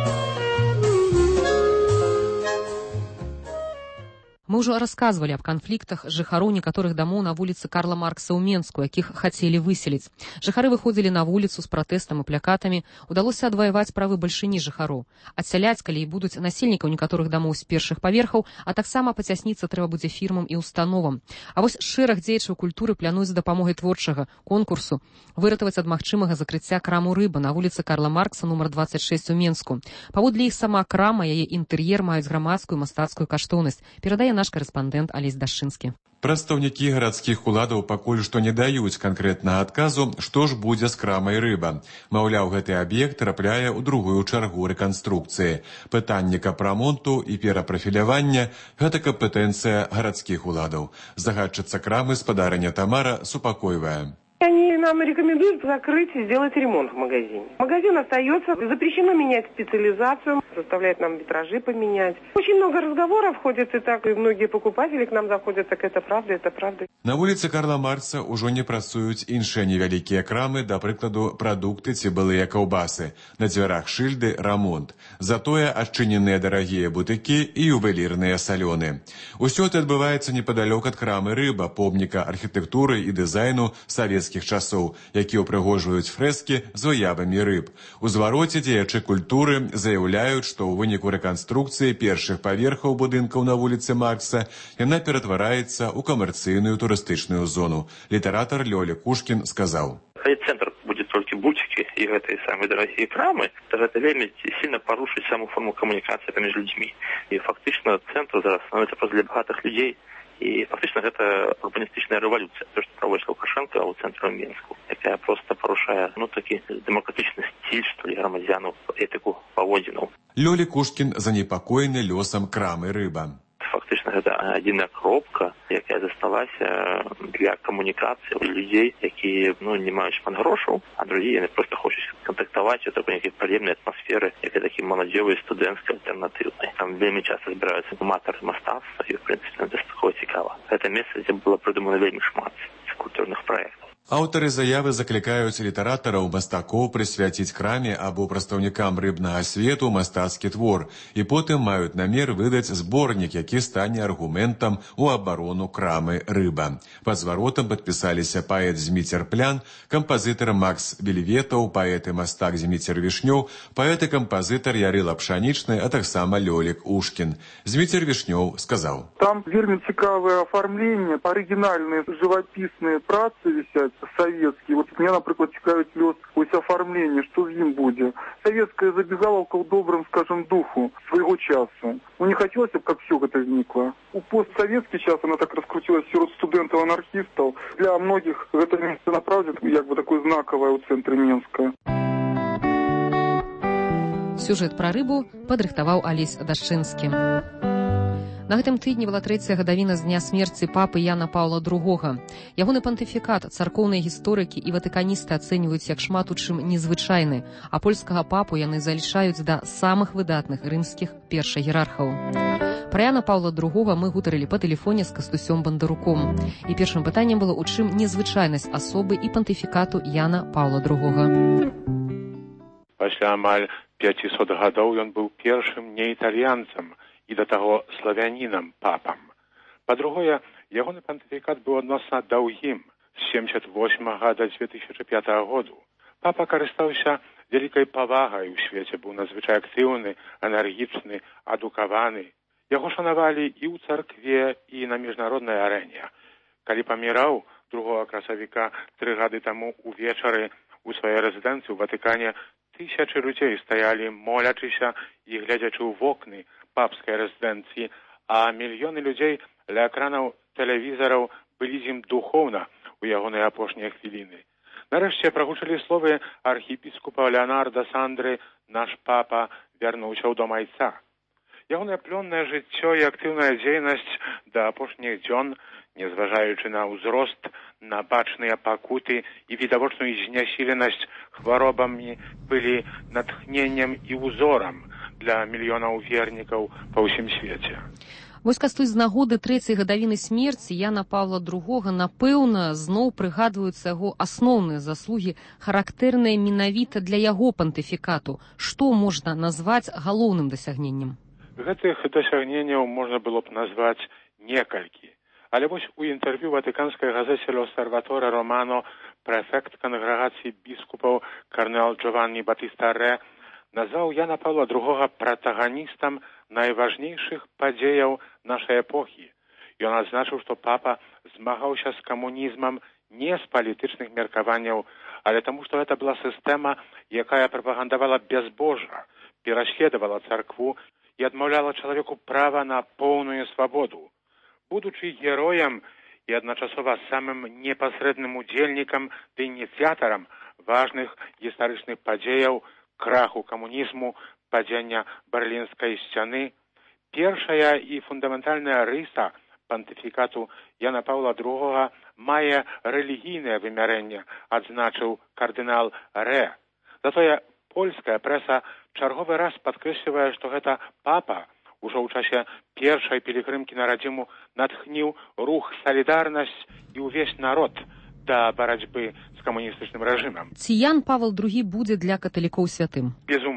G: Мы ўжо расказвалі аб канфліктах жыхароў некаторых дамоў на вуліцы Карла Маркса ў Менску, якіх хацелі выселіць. Жыхары выходзілі на вуліцу з пратэстам і плякатамі. Удалося адваяваць правы бальшыні жыхароў. Адсяляць, калі і будуць насельнікаў некаторых дамоў з першых паверхаў, а таксама пацясніцца трэба будзе фірмам і установам. А вось шэраг дзеячаў культуры плануюць з дапамогай творчага конкурсу выратаваць ад магчымага закрыцця краму «Рыба» на вуліцы Карла Маркса нумар 26 у Менску. Паводле іх сама крама, яе інтэр'ер маюць грамадскую мастацкую каштоўнасць, перадае наш карэспандэнт Алесь Дашчынскі.
H: Прадстаўнікі гарадскіх уладаў пакуль што не даюць канкрэтнага адказу, што ж будзе з крамай «Рыба». Маўляў, гэты аб'ект трапляе ў другую чаргу рэканструкцыі. Пытанне капрамонту і перапрафілявання – гэта кампетэнцыя гарадскіх уладаў. Загадчыца крамы спадарыня Тамара супакойвае.
I: Они нам рекомендуют закрыть и сделать ремонт в магазине. Магазин остается, запрещено менять специализацию, заставляет нам витражи поменять. Очень много разговоров ходит и так, и многие покупатели к нам заходят, так это правда, это правда.
H: На вуліцы Карла Маркса ўжо не працуюць іншыя невялікія крамы, да прыкладу, прадукты ці былыя каўбасы. На дзвярах шыльды рамонт. Затое адчыненыя дарагія бутыкі і ювелірныя салёны. Усё это адбываецца непадалёк ад крамы «Рыба», помніка архітэктуры і дызайну савецкіх часоў, які ўпрыгожваюць фрэскі з выявамі рыб. У звароце дзеячы культуры заяўляюць, што ў выніку рэканструкцыі першых паверхаў будынкаў на вуліцы Маркса яна ператвараецца ў камерцыйную турыстычную зону. Літаратар Лёля Кушкін сказаў:
J: центр будет только бутики и гэтые самые дорогие крамы, то это вельмі сильно порушить саму форму коммуникации паміж людьми. И фактично центр зараз становится просто для богатых людей. И фактично гэта урбаністычная рэвалюцыя, то, што праводзіць Лукашенко ў цэнтру Менску, якая проста парушае, такі дэмакратычны стиль, што ли, грамадзянаў, этыку паводзінаў.
H: Лёля Кушкін занепакоены лёсам крамы «Рыба».
J: Фактично гэта адзіная кропка, якая засталася для камунікацыі у людзей, якія не маюць шмат грошаў, а другие яны просто хочуць кантактаваць у такой нейкай прыемнай атмасферы, якая такі маладзёвай студэнцкай альтэрнатыўнай. Там вельмі часта збіраюцца аматары мастацтва, і в прынцыпе гэта такое цікава. Гэта месца, дзе было прыдумана вельмі шмат культурных праектаў.
H: Аўтары заявы заклікаюць літаратараў, мастакоў прысвяціць краме або прадстаўнікам рыбнага свету мастацкі твор і потым маюць намер выдаць зборнік, які стане аргументам у абарону крамы «Рыба». Пад зваротам падпісаліся паэт Зміцер Плян, кампазітар Макс Бельветаў, паэт і мастак Зміцер Вішнёў, паэт і кампазітар Ярыла Пшанічны, а таксама Лёлік Ушкін. Зміцер Вішнёў сказаў:
K: Там вельмі цікавае афармленне, арыгінальныя жывапісныя працы вісяць, советские. Вот меня, например, цікавить лёс ось оформление, что с ним будет. Советская забегаловка в добром, скажем, духу своего часу. Не хотелось бы, как все это возникло. У постсоветский час она так раскрутилась среди студентов-анархистов. Для многих это место направлено, как бы такое знаковое у центра Менска.
G: Сюжэт пра рыбу падрыхтаваў Алесь Дашчынскі. На гэтым тыдні была 3-я гадавіна з дня смерці папы Яна Паўла II. Ягоны пантыфікат царкоўныя гісторыкі і ватыканісты ацэньваюць як шмат у чым незвычайны, а польскага папу яны залічаюць да самых выдатных рымскіх першаерархаў. Пра Яна Паўла II мы гутарылі па тэлефоне з Кастусём Бандаруком. І першым пытаннем было, у чым незвычайнасць асобы і пантыфікату Яна Паўла II.
L: Пасля амаль 500 гадоў ён быў першым неітальянцам, і да таго славянінам папам. Па-другое, ягоны пантыфікат быў адносна даўгім з 1978 да 2005 году. Папа карыстаўся вялікай павагай у свеце, быў надзвычай актыўны, энергічны, адукаваны. Яго шанавалі і ў царкве, і на міжнароднай арэне. Калі паміраў 2 красавіка 3 гады таму увечары у сваёй рэзідэнцыі ў Ватыкане, тысячы людзей стаялі, молячыся і глядзячы ў вокны папскай рэзідэнцыі, а мільёны людзей ля экранаў тэлевізараў былі з ім духоўна у ягоныя апошнія хвіліны. Нарэшце прагучалі словы архіепіскопа Леонарда Сандры «Наш папа вярнуўся ў дом айца». Ягонае плённае жыццё і актыўная дзейнасць да апошніх дзён, незважаючы на ўзрост, на бачныя пакуты і відавочную знясіленасць хваробамі, былі натхненнем і ўзорам для мільёнаў вернікаў па ўсім свеце.
G: Вось кастусь з нагоды 3-й гадавіны смерці Яна Паўла II, напэўна, зноў прыгадваюцца яго асноўныя заслугі, характэрныя менавіта для яго пантыфікату. Што можна назваць галоўным дасягненнем?
L: Гэтых дасягненняў можна было б назваць некалькі. Але вось у інтэрв'ю ватыканскай газеце «L'Osservatore Romano» прэфект кангрэгацыі біскупаў карнэл Джованні Батыста Рэ назваў Яна Паўла II пратаганістам найважнейшых падзеяў нашай эпохі. Ён адзначыў, што папа змагаўся з камунізмам не з палітычных меркаванняў, але таму, што гэта была сістэма, якая прапагандавала бязбожжа, пераследавала царкву і адмаўляла чалавеку права на поўную свабоду. Будучы героем і адначасова самым непасрэдным удзельнікам ды ініцыятарам важных гістарычных падзеяў, краху камунізму, падзення Берлінскай сцяны, першая і фундаментальная рыса пантыфікату Яна Паўла II мае рэлігійнае вымярэнне, адзначыў кардынал Рэ. Затое польская прэса чарговы раз падкрэслівае, што гэта папа ужо ў часе першай пілігрымкі на радзіму натхніў рух «Салідарнасць» і ўвесь народ да барацьбы з камуністычным рэжымам.
G: Ці Ян Павел II будзе для каталікоў святым?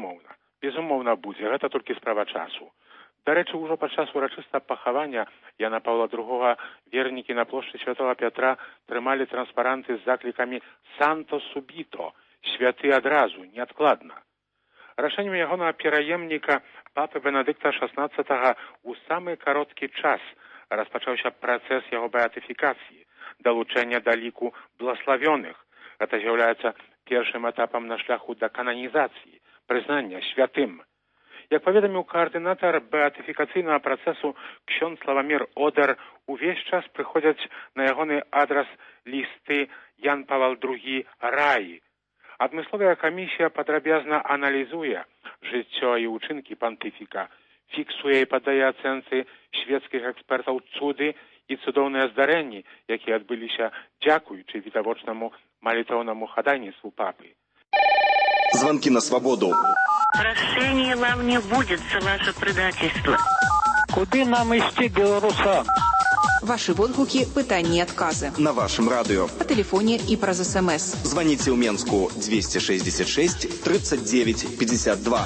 L: Безумоўна будзе, гэта толькі справа часу. Дарэчы, ужо падчас урачыстага пахавання Яна Паўла II вернікі на плошчы Святого Пятра трымалі транспаранты з заклікамі «Санто субіто» – «Святы адразу, неадкладна». Рашэннем ягонага пераемніка папы Бенедыкта XVI у самы кароткі час распачаўся працэс яго беатыфікацыі, далучэння да ліку блаславёных. Гэта з'яўляецца першым этапам на шляху да кананізацыі, прызнання святым. Як паведаміў каардынатар беатыфікацыйнага працэсу ксёндз Славамір Одер, увесь час прыходзяць на ягоны адрас лісты Ян Павел II раі. Адмысловая камісія падрабязна аналізуе жыццё і ўчынкі пантыфіка, фіксуе і падае ацэнцы шведскіх экспертаў цуды і цудоўныя здарэнні, якія адбыліся дзякуючы відавочнаму малітоўнаму хадайніцтву папы.
M: Звонки на свободу.
N: Прощения вам не будет за ваше предательство.
O: Куды нам ісці, беларусам?
P: Ваши водгуки, пытанні і адказы.
M: На вашем радио.
P: По телефоне и праз СМС.
M: Звоните у Менску 266 39 52.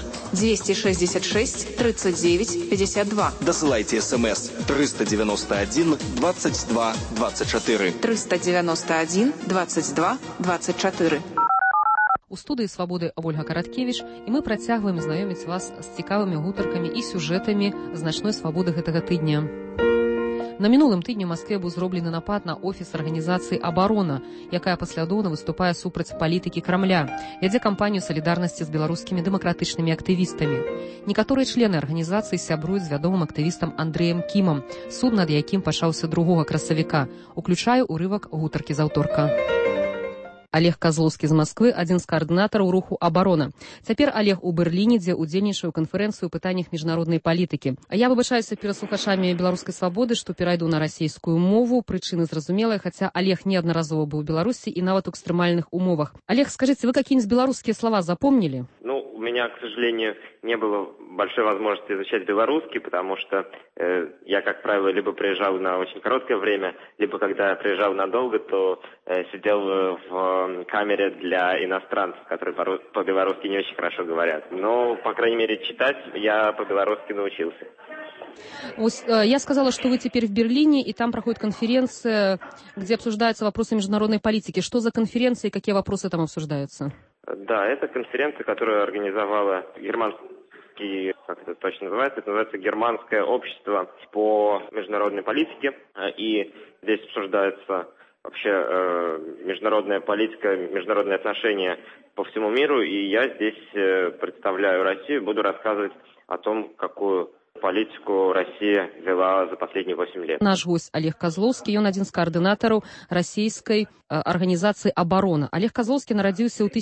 P: 266 39 52.
M: Досылайте СМС 391 22 24.
P: 391 22 24.
G: У студыі «Свабоды» Ольга Караткевіч, і мы працягваем знаёміць вас з цікавымі гутаркамі і сюжэтамі значной свабоды гэтага тыдня. На мінулым тыдні ў Маскве быў зроблены напад на офіс арганізацыі «Абарона», якая паслядоўна выступае супраць палітыкі Крамля, вядзе кампанію салідарнасці з беларускімі дэмакратычнымі актывістамі. Некаторыя члены арганізацыі сябруюць з вядомым актывістам Андрэем Кімам, суд над якім пачаўся 2 красавіка. Уключаю урывак гутаркі з аўторка. Олег Козловскі з Масквы, адзін з каардынатараў руху «Абарона». Цяпер Олег у Берліне, дзе ўдзельнічае ў канферэнцыю ў пытаннях міжнароднай палітыкі. А я выбачаюся перад слухачамі беларускай свабоды, што перайду на расійскую мову. Прычыны зразумелыя, хаця Олег неаднаразова быў у Беларусі і нават у экстрэмальных умовах. Олег, скажите, вы какие-нибудь белорусские слова запомнили?
Q: У меня, к сожалению, не было большой возможности изучать белорусский, потому что я, как правило, либо приезжал на очень короткое время, либо когда я приезжал надолго, то сидел в камере для иностранцев, которые по-белорусски не очень хорошо говорят. Но, по крайней мере, читать я по-белорусски научился.
G: Я сказала, что вы теперь в Берлине, и там проходит конференция, где обсуждаются вопросы международной политики. Что за конференция и какие вопросы там обсуждаются?
Q: Да, это конференция, которую организовала германский, как это точно называется, это называется Германское общество по международной политике. И здесь обсуждается вообще международная политика, международные отношения по всему миру. И я здесь представляю Россию, буду рассказывать о том, какую политику Россия вела за последние 8 лет.
G: Наш гость Олег Козловский, он один з каардынатараў расійскай арганізацыі «Абарона». Олег Козловский нарадзіўся ў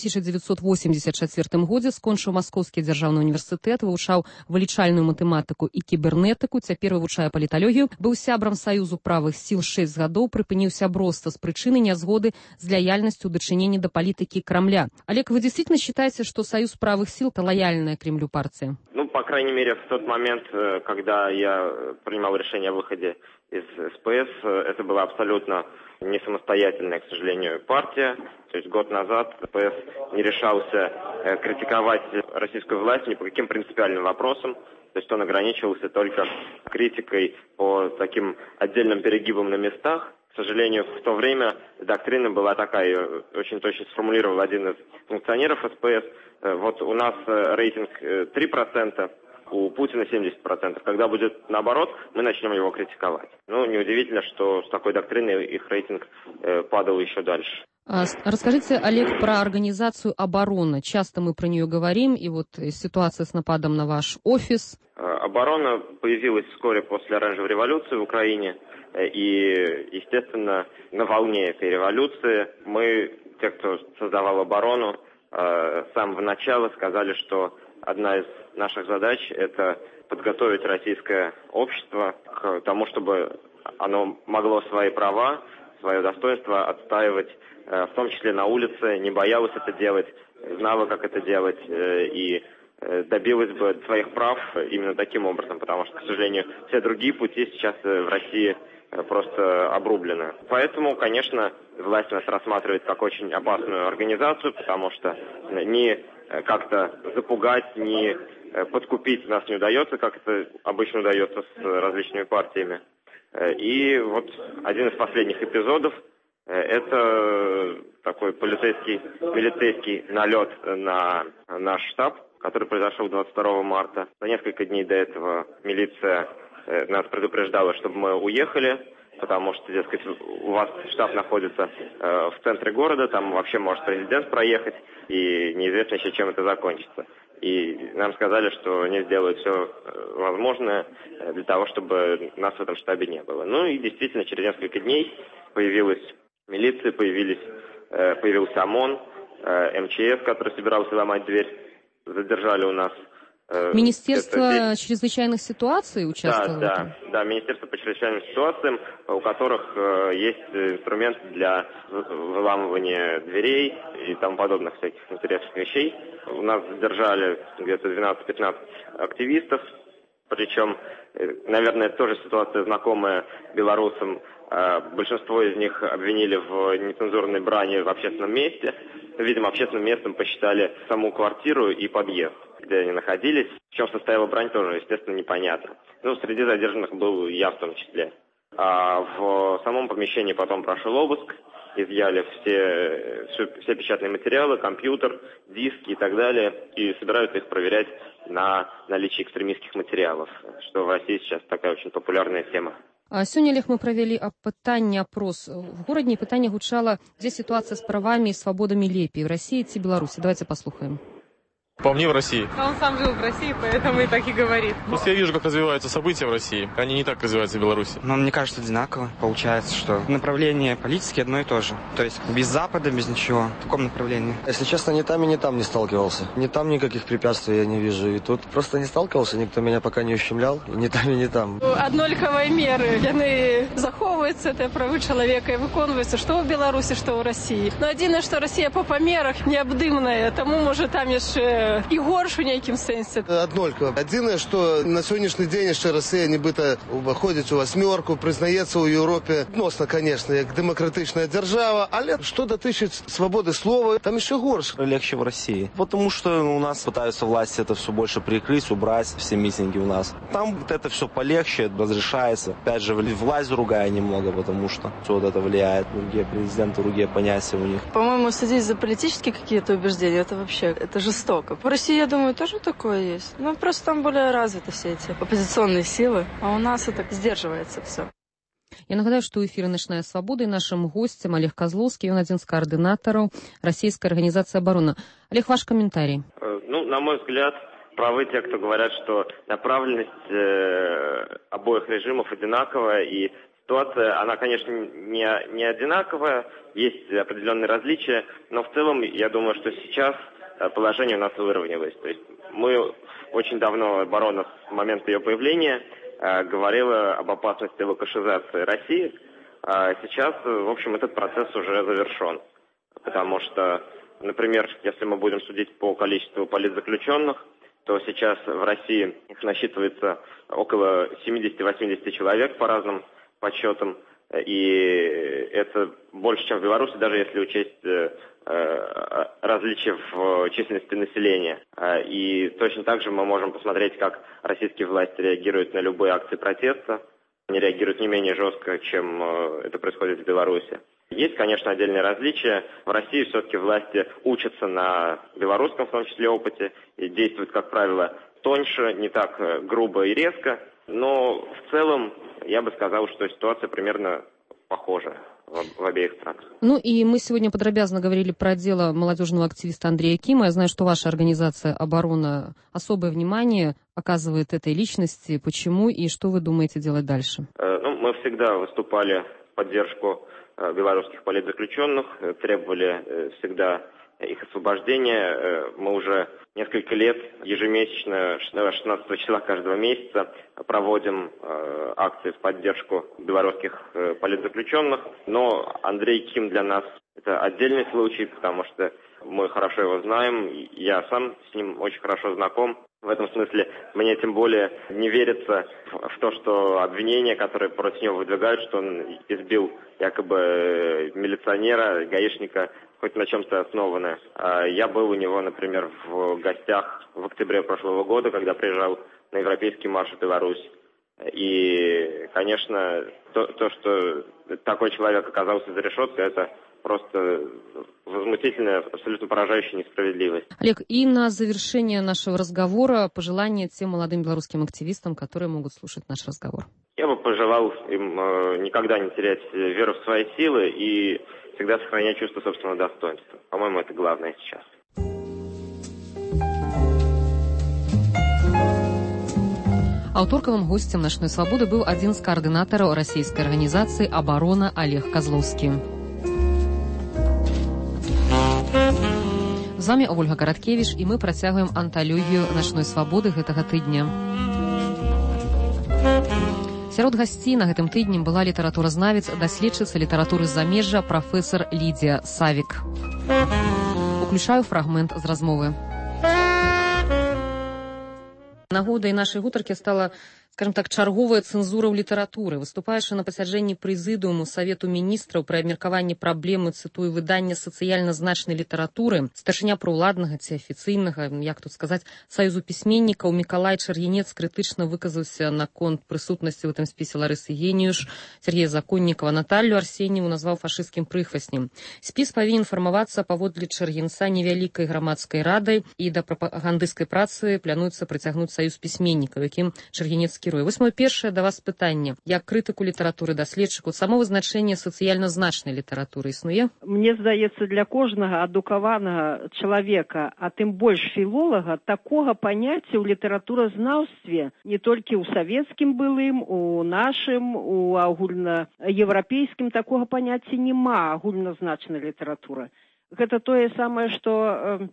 G: 1984 годзе, скончыў Маскоўскі дзяржаўны універсітэт, вывучаў вылічальную матэматыку і кібернетыку, цяпер вывучае паліталогію, быў сябрам Саюзу правых сіл 6 гадоў, прыпыніў сяброўства з прычыны нязгоды з лаяльнасцю ў дачыненні да палітыкі Крамля. Олег, вы действительно считаете, что Союз правых сил – это лояльная Кремлю партия?
Q: Ну, по крайней мере, в тот момент, когда я принимал решение о выходе из СПС, это была абсолютно не самостоятельная, к сожалению, партия. То есть год назад СПС не решался критиковать российскую власть ни по каким принципиальным вопросам. То есть он ограничивался только критикой по таким отдельным перегибам на местах. К сожалению, в то время доктрина была такая, очень точно сформулировал один из функционеров СПС. Вот у нас рейтинг 3%, у Путина 70%. Когда будет наоборот, мы начнем его критиковать. Ну, неудивительно, что с такой доктриной их рейтинг падал еще дальше.
G: Расскажите, Олег, про организацию «Оборона». Часто мы про нее говорим, и вот ситуация с нападом на ваш офис.
Q: «Оборона» появилась вскоре после оранжевой революции в Украине. И, естественно, на волне этой революции мы, те, кто создавал «Оборону», с самого начала сказали, что одна из наших задач – это подготовить российское общество к тому, чтобы оно могло свои права, свое достоинство отстаивать, в том числе на улице, не боялось это делать, знало, как это делать, и добилась бы своих прав именно таким образом, потому что, к сожалению, все другие пути сейчас в России просто обрублены. Поэтому, конечно, власть нас рассматривает как очень опасную организацию, потому что ни как-то запугать, ни подкупить нас не удается, как это обычно удается с различными партиями. И вот один из последних эпизодов – это такой милицейский налет на наш штаб, который произошел 22 марта. За несколько дней до этого милиция нас предупреждала, чтобы мы уехали, потому что, дескать, у вас штаб находится в центре города, там вообще может президент проехать, и неизвестно еще, чем это закончится. И нам сказали, что они сделают все возможное для того, чтобы нас в этом штабе не было. Ну и действительно, через несколько дней появилась милиция, появился ОМОН, МЧС, который собирался ломать дверь, задержали у нас.
G: Министерство чрезвычайных ситуаций участвовало?
Q: Да, Министерство по чрезвычайным ситуациям, у которых есть инструмент для выламывания дверей и тому подобных всяких интересных вещей. У нас задержали где-то 12-15 активистов, причем, наверное, это тоже ситуация знакомая белорусам. Большинство из них обвинили в нецензурной брани в общественном месте. Видимо, общественным местом посчитали саму квартиру и подъезд, где они находились. В чем состояла брань, тоже, естественно, непонятно. Ну, среди задержанных был я в том числе. А в самом помещении потом прошел обыск, изъяли все печатные материалы, компьютер, диски и так далее, и собираются их проверять на наличие экстремистских материалов, что в России сейчас такая очень популярная тема.
G: Сёння, Олег, мы провели опрос. В горадзе пытанне гучала, дзе ситуация с правами и свободами лепей в России и Беларуси. Давайте послушаем.
R: По мне, в России.
S: Он сам жил в России, поэтому и так и говорит.
R: Просто я вижу, как развиваются события в России. Они не так развиваются в Беларуси.
T: Но мне кажется, одинаково. Получается, что направление политики одно и то же. То есть без Запада, без ничего. В таком направлении.
U: Если честно, ни там и ни там не сталкивался. Ни там никаких препятствий я не вижу. И тут просто не сталкивался, никто меня пока не ущемлял. И ни там, и ни там.
S: Однолікові міри. Вони заховуються, це прави чоловіка і виконуються, що в Білорусі, що в Росії. Но єдине, що Росія по помірах необдимна, тому може там ще можа і горш у нейкім сэнсе.
U: Аднолькава. Адзінае, што на сённяшні дзень яшчэ Расія нібыта уваходзіць у васьмёрку, прызнаецца ў Еўропе адносна, конечно, як дэмакратычная дзяржава, але што датычыць свабоды слова, там еще горш.
C: Легче в России, потому что у нас пытаются власти это все больше прикрыть, убрать все митинги у нас. Там вот это все полегче, разрешается. Опять же, власть другая немного, потому что все вот это влияет. Другие президенты, другие понятия у них.
S: По-моему, судить за политические какие-то убеждения, это вообще, это жестоко. В России, я думаю, тоже такое есть. Но просто там более развиты все эти оппозиционные силы, а у нас это сдерживается все.
G: Я нагадаю, што ў эфіры «Начная свабода» і нашым госцем Олег Козловский, ён адзін з каардынатараў Российской организации обороны. Олег, ваш комментарий.
Q: На мой взгляд, правы те, кто говорят, что направленность обоих режимов одинаковая, и ситуация, она, конечно, не одинаковая, есть определенные различия, но в целом, я думаю, что сейчас положение у нас выровнялось. То есть мы очень давно, оборона с момента ее появления, говорила об опасности лукашизации России. А сейчас, в общем, этот процесс уже завершен. Потому что, например, если мы будем судить по количеству политзаключенных, то сейчас в России их насчитывается около 70-80 человек по разным подсчетам. И это больше, чем в Беларуси, даже если учесть различия в численности населения. И точно так же мы можем посмотреть, как российские власти реагируют на любые акции протеста. Они реагируют не менее жестко, чем это происходит в Беларуси. Есть, конечно, отдельные различия. В России все-таки власти учатся на белорусском, в том числе, опыте, и действуют, как правило, тоньше, не так грубо и резко. Но в целом я бы сказал, что ситуация примерно похожа в обеих странах.
G: И мы сегодня подробязно говорили про дело молодежного активиста Андрея Кима. Я знаю, что ваша организация «Оборона» особое внимание оказывает этой личности. Почему и что вы думаете делать дальше?
Q: Мы всегда выступали в поддержку белорусских политзаключенных, требовали всегда их освобождения. Мы уже несколько лет ежемесячно, 16 числа каждого месяца, проводим акции в поддержку белорусских политзаключенных. Но Андрей Ким для нас это отдельный случай, потому что мы хорошо его знаем. Я сам с ним очень хорошо знаком. В этом смысле мне тем более не верится в то, что обвинения, которые против него выдвигают, что он избил якобы милиционера, гаишника, хоть на чем-то основаны. Я был у него, например, в гостях в октябре прошлого года, когда приезжал на Европейский марш в Беларусь. И, конечно, то, что такой человек оказался за решеткой, это просто возмутительная, абсолютно поражающая несправедливость.
G: Олег, и на завершение нашего разговора пожелания тем молодым белорусским активистам, которые могут слушать наш разговор.
Q: Я бы пожелал им никогда не терять веру в свои силы и всегда сохранять чувство собственного достоинства. По-моему, это главное сейчас.
G: Аўторкавым госцем «Начной свабоды» быў адзін з каардынатараў расійскай арганізацыі «Оборона» Олег Козловский. З вами Ольга Караткевіч, і мы працягваем анталогію «Начной свабоды» гэтага тыдня. Сярод гасцей на гэтым тыдні была літаратуразнавец, даследчыца літаратуры замежжа прафесар Лідія Савік. Уключаю фрагмент з размовы. Нагодай нашай гутаркі стала, скажем так, чарговая цэнзура ў літаратуры. Выступаючы на пасяджэнні прэзідыуму Савету міністраў пры абмеркаванні праблемы, цытую, выдання сацыяльна значнай літаратуры, старшыня праўладнага ці афіцыйнага, як тут сказаць, саюзу пісьменнікаў Мікалай Чар'янец крытычна выказаўся наконт прысутнасці ў гэтым спісе Ларысы Геніюш, Сергея Законнікава, Наталлю Арсеньеву назваў фашысцкім прыхваснем. Спіс павінен фармавацца паводле Чар'янца невялікай грамадскай радай, і да прапагандысцкай працы плануецца прыцягнуць саюз пісьменнікаў, якім Чар'янец кіруе. Вось маё першае да вас пытанне. Як крытыку літаратуры, даследчыку, само вызначэнне сацыяльна значнай літаратуры існуе?
V: Мне здаецца, для кожнага адукаванага чалавека, а тым больш філолага, такога паняцця ў літаратуразнаўстве не толькі ў савецкім былым, у нашым, у агульнаеўрапейскім такога паняцця няма агульназначнай літаратуры. Гэта тое самае, што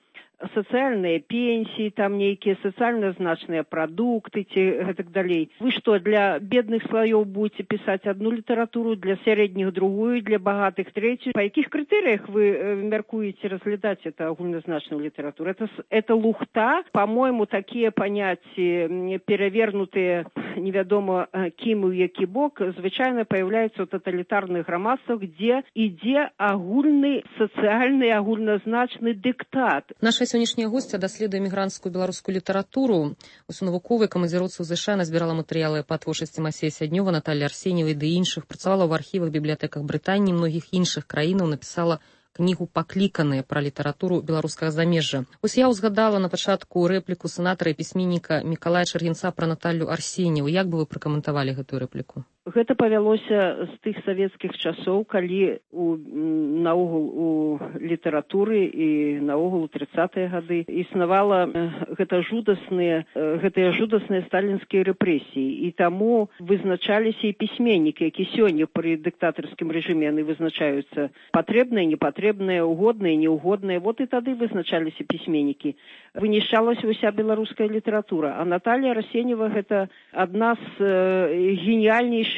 V: сацыяльныя пенсіі, там нейкія сацыяльна значныя прадукты ці гэтак далей. Вы што, для бедных слоёў будете пісаць одну літаратуру, для сярэдніх другую, для багатых третью? По якіх крытэрыях вы мяркуеце разглядаць это агульназначную літаратуру? Это лухта, по-моему, такія паняцці перавернутыя невядома кім у які бок, звычайна появляюцца ў тоталітарных грамадствах, дзе ідзе агульны сацыяльны агульназначны дыктат.
G: Наша сённяшняя госця даследуе мігрантскую беларускую літаратуру. У навуковай камандзіроўцы ў ЗША назбірала матэрыялы па творчасці Масея Сяднёва, Наталлі Арсеньевай ды іншых, працавала ў архівах, бібліятэках Брытаніі, многіх іншых краінаў, напісала кнігу «Пакліканыя» пра літаратуру беларускага замежжа. Ось я ўзгадала на пачатку рэпліку сенатара і пісьменніка Мікалая Чаргінца пра Наталлю Арсеньеву. Як бы вы пракаментавалі гэтую рэпліку?
V: Гэта павялося з тых савецкіх часоў, калі наогул у літаратуры і наогул у 30-е гады існавала гэтыя жудасныя сталінскія рэпрэсіі. І таму вызначаліся і пісьменнікі, які сёння пры дыктатарскім рэжыме яны вызначаюцца патрэбныя, непатрэбныя, угодныя, неугодныя. Вот і тады вызначаліся пісьменнікі. Вынішчалася ўся беларуская літаратура. А Наталля Арсеньева гэта адна з геніяльнейшых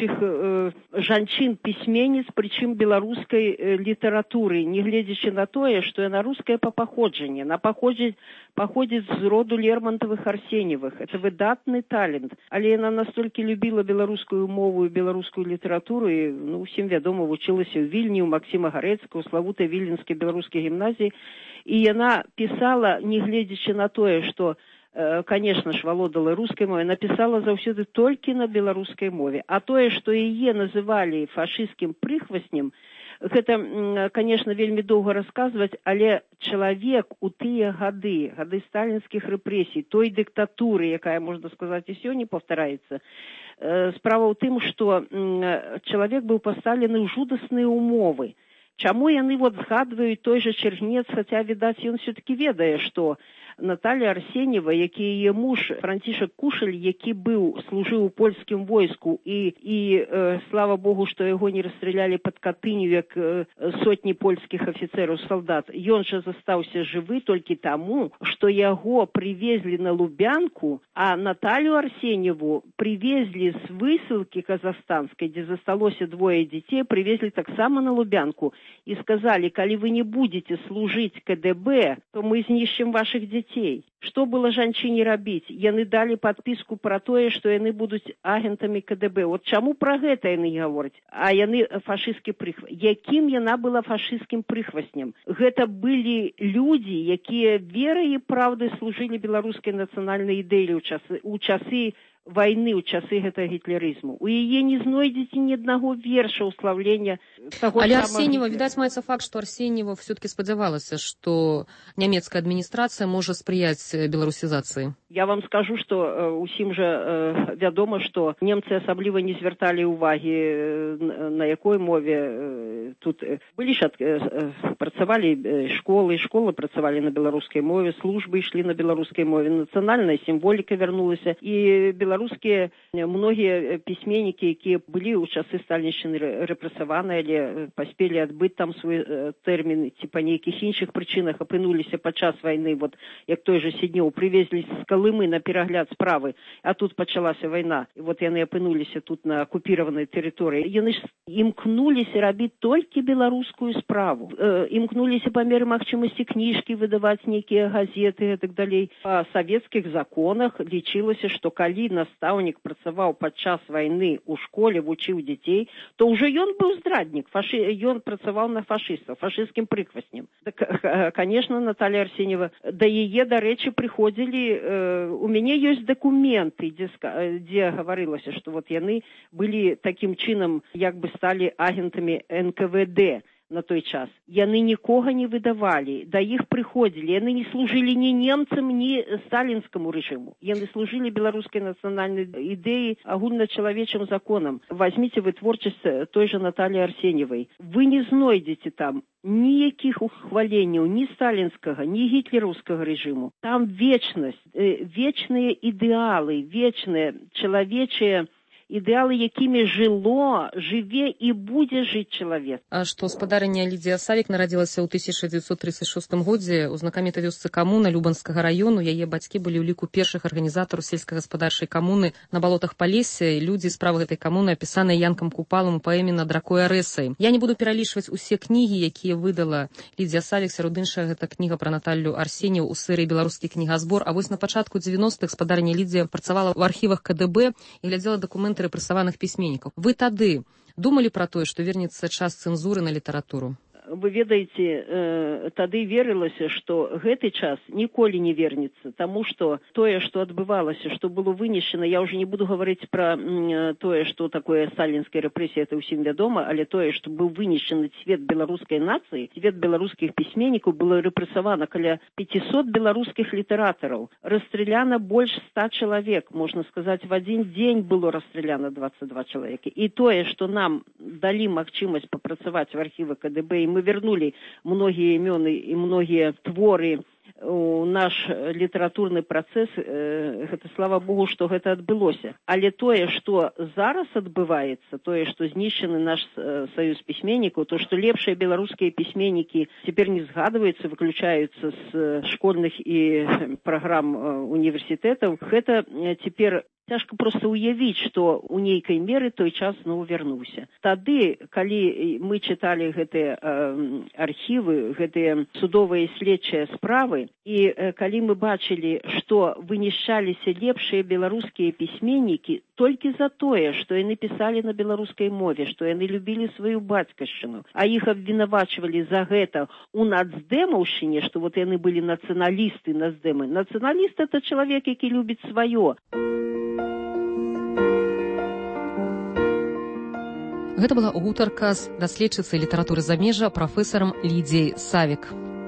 V: жанчын-пісьменніц, прычым беларускай літаратуры, не гледзячы на тое, што яна рускае па паходжанні. Яна паходзіць з роду Лермонтовых Арсеньевых. Это выдатны талент. Але яна настолькі любіла беларускую мову і беларускую літаратуру, і усім вядома, вучылася ў Вільні, у Максіма Гарэцкага, у славутай віленскай беларускай гімназіі. І яна пісала, не гледзячы на тое, што конечно ж, валодала рускай мовай, напісала заўсёды толькі на беларускай мове. А тое, што яе называлі фашысцкім прыхваснем, гэта, конечно, вельмі доўга расказваць, але чалавек у тыя гады сталінскіх рэпрэсій, той дыктатуры, якая, можна сказаць, і сёння паўтараецца, справа ў тым, што чалавек быў пастаўлены ў жудасныя умовы. Чаму яны згадваюць той жа Чаргінец, хаця, відаць, ён все-таки ведае, што Наталля Арсеньева, які яе муж Францішак Кушаль, які служыў у польскім войску і слава Богу, што яго не расстралялі пад Катыню, як сотні польскіх афіцэраў, салдат. Ён жа застаўся жывы толькі таму, што яго прывезлі на Лубянку, а Наталью Арсеньеву прывезлі з высылкі казахстанскай, дзе засталося двое дзяцей, прывезлі таксама на Лубянку і сказалі, калі вы не будете служыць КДБ, то мы знішчым ваших дзяцей. Што было жанчыне рабіць? Яны далі падпіску пра тое, што яны будуць агентамі КДБ. Вот чаму пра гэта яны гавораць? А яны фашысцкі прыхвасць. Якім яна была фашысцкім прыхваснем? Гэта былі людзі, якія верай і праўдай служылі беларускай нацыянальнай ідэі ў часы войны, ў часы гэтага гітлерызму. У яе не знойдзеце ні аднаго верша ўславлення таго.
G: Але Арсеньева, відаць, маецца факт, што Арсеньева все-таки спадзявалася, што нямецкая адміністрацыя можа спрыяць беларусізацыі.
V: Я вам скажу, што усім жа вядома, што немцы асабліва не звярталі ўвагі, на якой мове тут былі ж працавалі школы працавалі на беларускай мове, службы ішлі на беларускай мове, нацыянальная сімволіка вярнулася, і беларускія многія пісьменнікі, якія былі ў часы сталіншчыны рэпрэсаваныя, але паспелі адбыць там свой тэрмін, ці па нейкіх іншых прычынах апынуліся падчас вайны, вот як той же Сіднёў, прывезлі з Калымы на перагляд справы, а тут пачалася вайна, і вот яны апынуліся тут на акупіраванай тэрыторыі. Яны ж імкнуліся рабіць толькі беларускую справу, імкнуліся па меры магчымасці кніжкі выдаваць, нейкія газеты і так далей. Па савецкіх законах лічылася, што калі настаўнік працаваў падчас вайны ў школе, вучыў дзяцей, то ўжо ён быў здраднік, ён працаваў на фашыстаў, фашысцкім прыхваснем. Конечно, Наталья Арсеньева, да яе, дарэчы, прыходзілі, у мяне ёсць дакументы, дзе гаварылася, што вот яны былі такім чынам, як бы сталі агентамі НКВД на той час. Яны нікога не выдавалі, да іх прыходзілі, яны не служылі ні немцам, ні сталінскаму рэжыму. Яны служылі беларускай нацыянальнай ідэі, агульначалавечым законам. Возьмите вы творчасць той же Натальи Арсеньевой. Вы не знойдзеце там ніякіх ухваленняў ні сталінскага, ні гітлераўскага рэжыму. Там вечнасць, вечныя ідэалы, вечныя чалавечыя ідэалы, якімі жыве і будзе жыць чалавек.
G: А што спадарыня Лідзія Савік нарадзілася ў 1936 годзе ў знакамітай вёсцы Камуна Любанскага раёну. Яе бацькі былі ў ліку першых арганізатараў сельскагаспадарчай камуны на балотах Палесся, і людзі справы гэтай камуны апісаныя Янкам Купалам у паэме «Над ракой Арэсай». Я не буду пералічваць усе кнігі, якія выдала Лідзія Савік. Сярод іншага, гэта кніга пра Наталлю Арсеньеву ў серыі «Беларускі кнігазбор». А вось на пачатку 90-х спадарыня Лідзія працавала ў архівах КДБ і глядзела дакументы рэпрэсаваных пісьменнікаў. Вы тады думалі пра тое, што вернецца час цэнзуры на літаратуру?
V: Вы ведаеце, тады верылася, што гэты час ніколі не вернецца, таму што тое, што адбывалася, што было вынесена, я ўжо не буду гаварыць пра тое, што такое сталінская рэпрэсія, это ўсім вядома, але тое, што быў вынесены цвет беларускай нацыі, цвет беларускіх пісьменнікаў, было рэпрэсавана каля 500 беларускіх літаратараў, расстреляна больш 100 чалавек, можна сказаць, в адзін дзень было расстреляна 22 чалавекі. І тое, што нам далі магчымасць папрацаваць в архівы КДБ, і мы вернули многие імёны і многія творы у наш літаратурны працэс, гэта слава Богу, што гэта адбылося. Але тое, што зараз адбываецца, тое, што знішчаны наш саюз пісьменнікаў, то, што лепшыя беларускія пісьменнікі цяпер не згадваюцца, выключаюцца з школьных і праграм універсітэтаў, гэта цяпер цяжка проста ўявіць, што ў нейкай меры той час зноў вярнуўся. Тады, калі мы чыталі гэтыя архівы, гэтыя судовыя следчыя справы, і калі мы бачылі, што вынішчаліся лепшыя беларускія пісьменнікі толькі за тое, што яны пісалі на беларускай мове, што яны любілі сваю бацькаўшчыну, а іх абвінавачвалі за гэта у нацдэмаўшчыне, што вот яны былі нацыяналісты, нацдэмы. Нацыяналіст – это чалавек, які любіць сваё.
G: Гэта была гутарка з даследчыцай літаратуры замежжа прафесарам Лідзіяй Савік.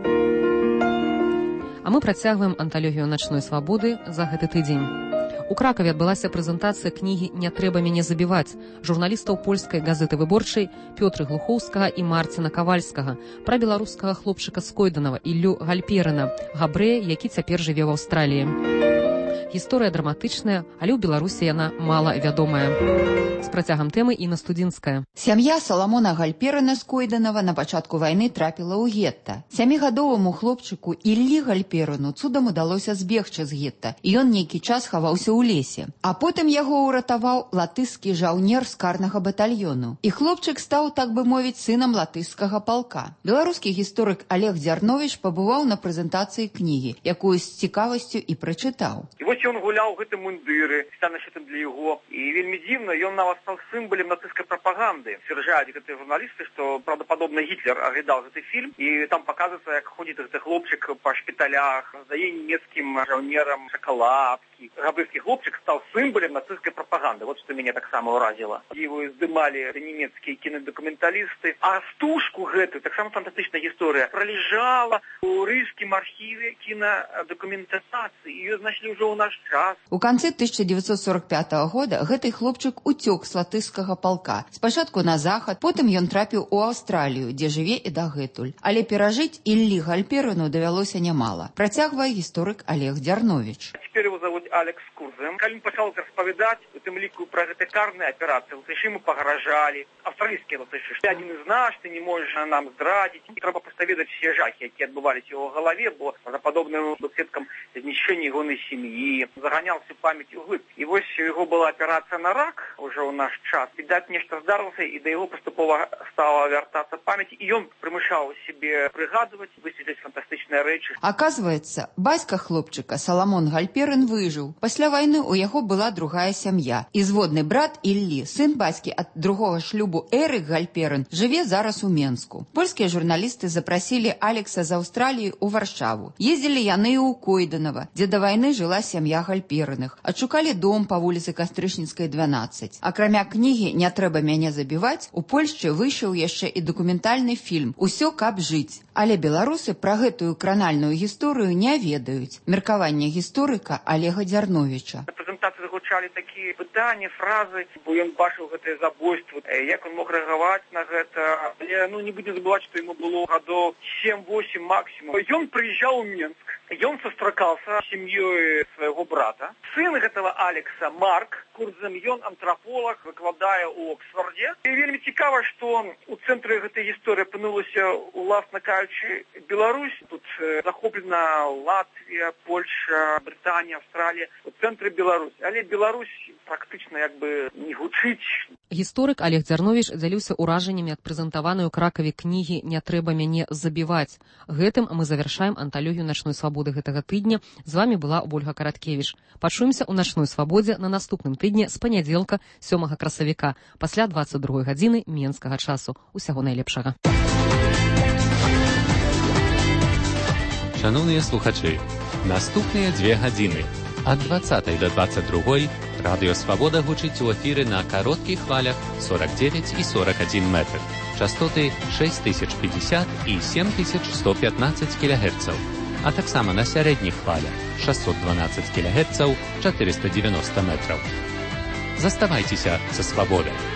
G: А мы працягваем анталогію начной свабоды за гэты тыдзень. У Кракаве адбылася прэзентацыя кнігі «Не трэба мяне забіваць» журналістаў польскай газеты «Выборчай» Пётры Глухоўскага і Марціна Кавальскага пра беларускага хлопчыка з Койданава Іллю Гальперына, габрэя, які цяпер жыве ў Аўстраліі. Гісторыя драматычная, але ў Беларусі яна мала вядомая. З працягам тэмы Інна Студзінская.
B: Сям'я Саламона Гальперына з Койданава на пачатку вайны трапіла ў гетта. 7гадоваму хлопчыку Іллі Гальперыну цудам удалося збегчы з гетта, і ён нейкі час хаваўся ў лесе. А потым яго ўратаваў латышскі жаўнер з карнага батальёну. І хлопчык стаў, так бы мовіць, сынам латышскага палка. Беларускі гісторык Олег Дзярновіч пабываў на прэзентацыі кнігі, якую з цікавасцю і прачытаў.
E: Ён гуляў у гэтым мундыры, стане гэтым для яго. І вельмі дзіўна, ён нават стаў сімвалем нацысцкай прапаганды. Сцвярджаюць гэтыя журналісты, што правдападобна Гітлер аглядаў гэты фільм, і там паказваецца, як ходзіць гэты хлопчык па шпіталях, здае нямецкім жаўнерам шакаладкі. Габрэйскі хлопчык стаў сімвалем нацысцкай прапаганды. Вот што мяне таксама ўразіла. Его здымалі нямецкія кінадакументалісты. А стужку гэтую, таксама фантастычная гісторыя, пралежала у рыжскім архіве кінадакументацыі. Ее знайшлі ўжо ў наш час.
B: У канцы 1945 года гэты хлопчык уцёк з латышскага палка. Спачатку на захад, потым ён трапіў у Аўстралію, дзе жыве і дагэтуль. Але перажыць Іллі Гальперыну давялося нямала. Працягвае гісторык Олег Дзярновіч.
E: Цяпер его зовут Алекс Курзем. Калі он пачаў распавядаць, у тым ліку пра гэты карныя аперацыі, латышы ему пагражалі. Аўстралійскія латышы, што адзін з нас, ты не можаш нам здрадзіць. Трэба паставедаць все жахі, якія адбываліся ў яго галаве, бо правдападобным сведкам знішчэння ягонай сям'і, заганял всю память углыб. І вось у яго была аперацыя на рак уже ў наш час. Відаць, нешта здарылася, і да яго паступова стала вяртацца памяць, і ён прымушаў себе прыгадваць, высветліць фантастычныя рэчы.
B: Аказваецца, бацька хлопчыка Саламон Гальперын выжыў. Пасля вайны ў яго была другая сям'я. І зводны брат Іллі, сын бацькі ад другога шлюбу Эрык Гальперын, жыве зараз у Менску. Польскія журналісты запрасілі Алекса з Аўстраліі ў Варшаву. Ездзілі яны і ў Койданава, дзе да вайны жыла сям'я Гальперыных. Адшукалі дом па вуліцы Кастрычніцкай, 12. Акрамя кнігі «Не трэба мяне забіваць», у Польшчы выйшаў яшчэ і дакументальны фільм «Усё, каб жыць». Але беларусы пра гэтую кранальную гісторыю не ведаюць. Меркаванне гісторыка Олега Дзярновіча.
E: Прэзентацыя таго часу гучалі такія пытанні, фразы, бо ён бачыў гэтае забойства, як он мог рэагаваць на гэта. Але не будем забываць, што ему было гадоў 7-8 максимум. Ён прыязджаў у Менск, ён сустракаўся з сям'ёй свайго брата. Сын гэтага Алекса, Марк Курдзем, ён антрополог, выкладае ў Оксфорде. І вельмі цікава, што у цэнтры гэтай гісторыі апынулася, уласна кажучы, Беларусь. Тут захоплена Латвія, Польша, Брытанія, Австралія. У цэнтры Беларусь. Але Беларусь практычна не гучыць.
G: Гісторык Олег Дзярновіч дзяліўся ўражаннямі ад прэзентаванай у Кракаве кнігі «Не трэба мяне забіваць». Гэтым мы завяршаем анталогію «Начной свабоды» гэтага тыдня. З вами была Ольга Караткевіч. Пачуемся ў «Начной свабодзе» на наступным тыдні з панядзелка 7 красавіка пасля 22 гадзіны менскага часу. Усяго найлепшага.
A: Шановныя слухачы, наступныя 2 гадзіны ад 20 до 22 Радыё Свабода гучыць у эфіры на кароткіх хвалях 49 і 41 метр. Частоты 6050 і 7115 кГц, а таксама на сярэдніх хвалях 612 кГц 490 метраў. Заставайцеся са свабодай.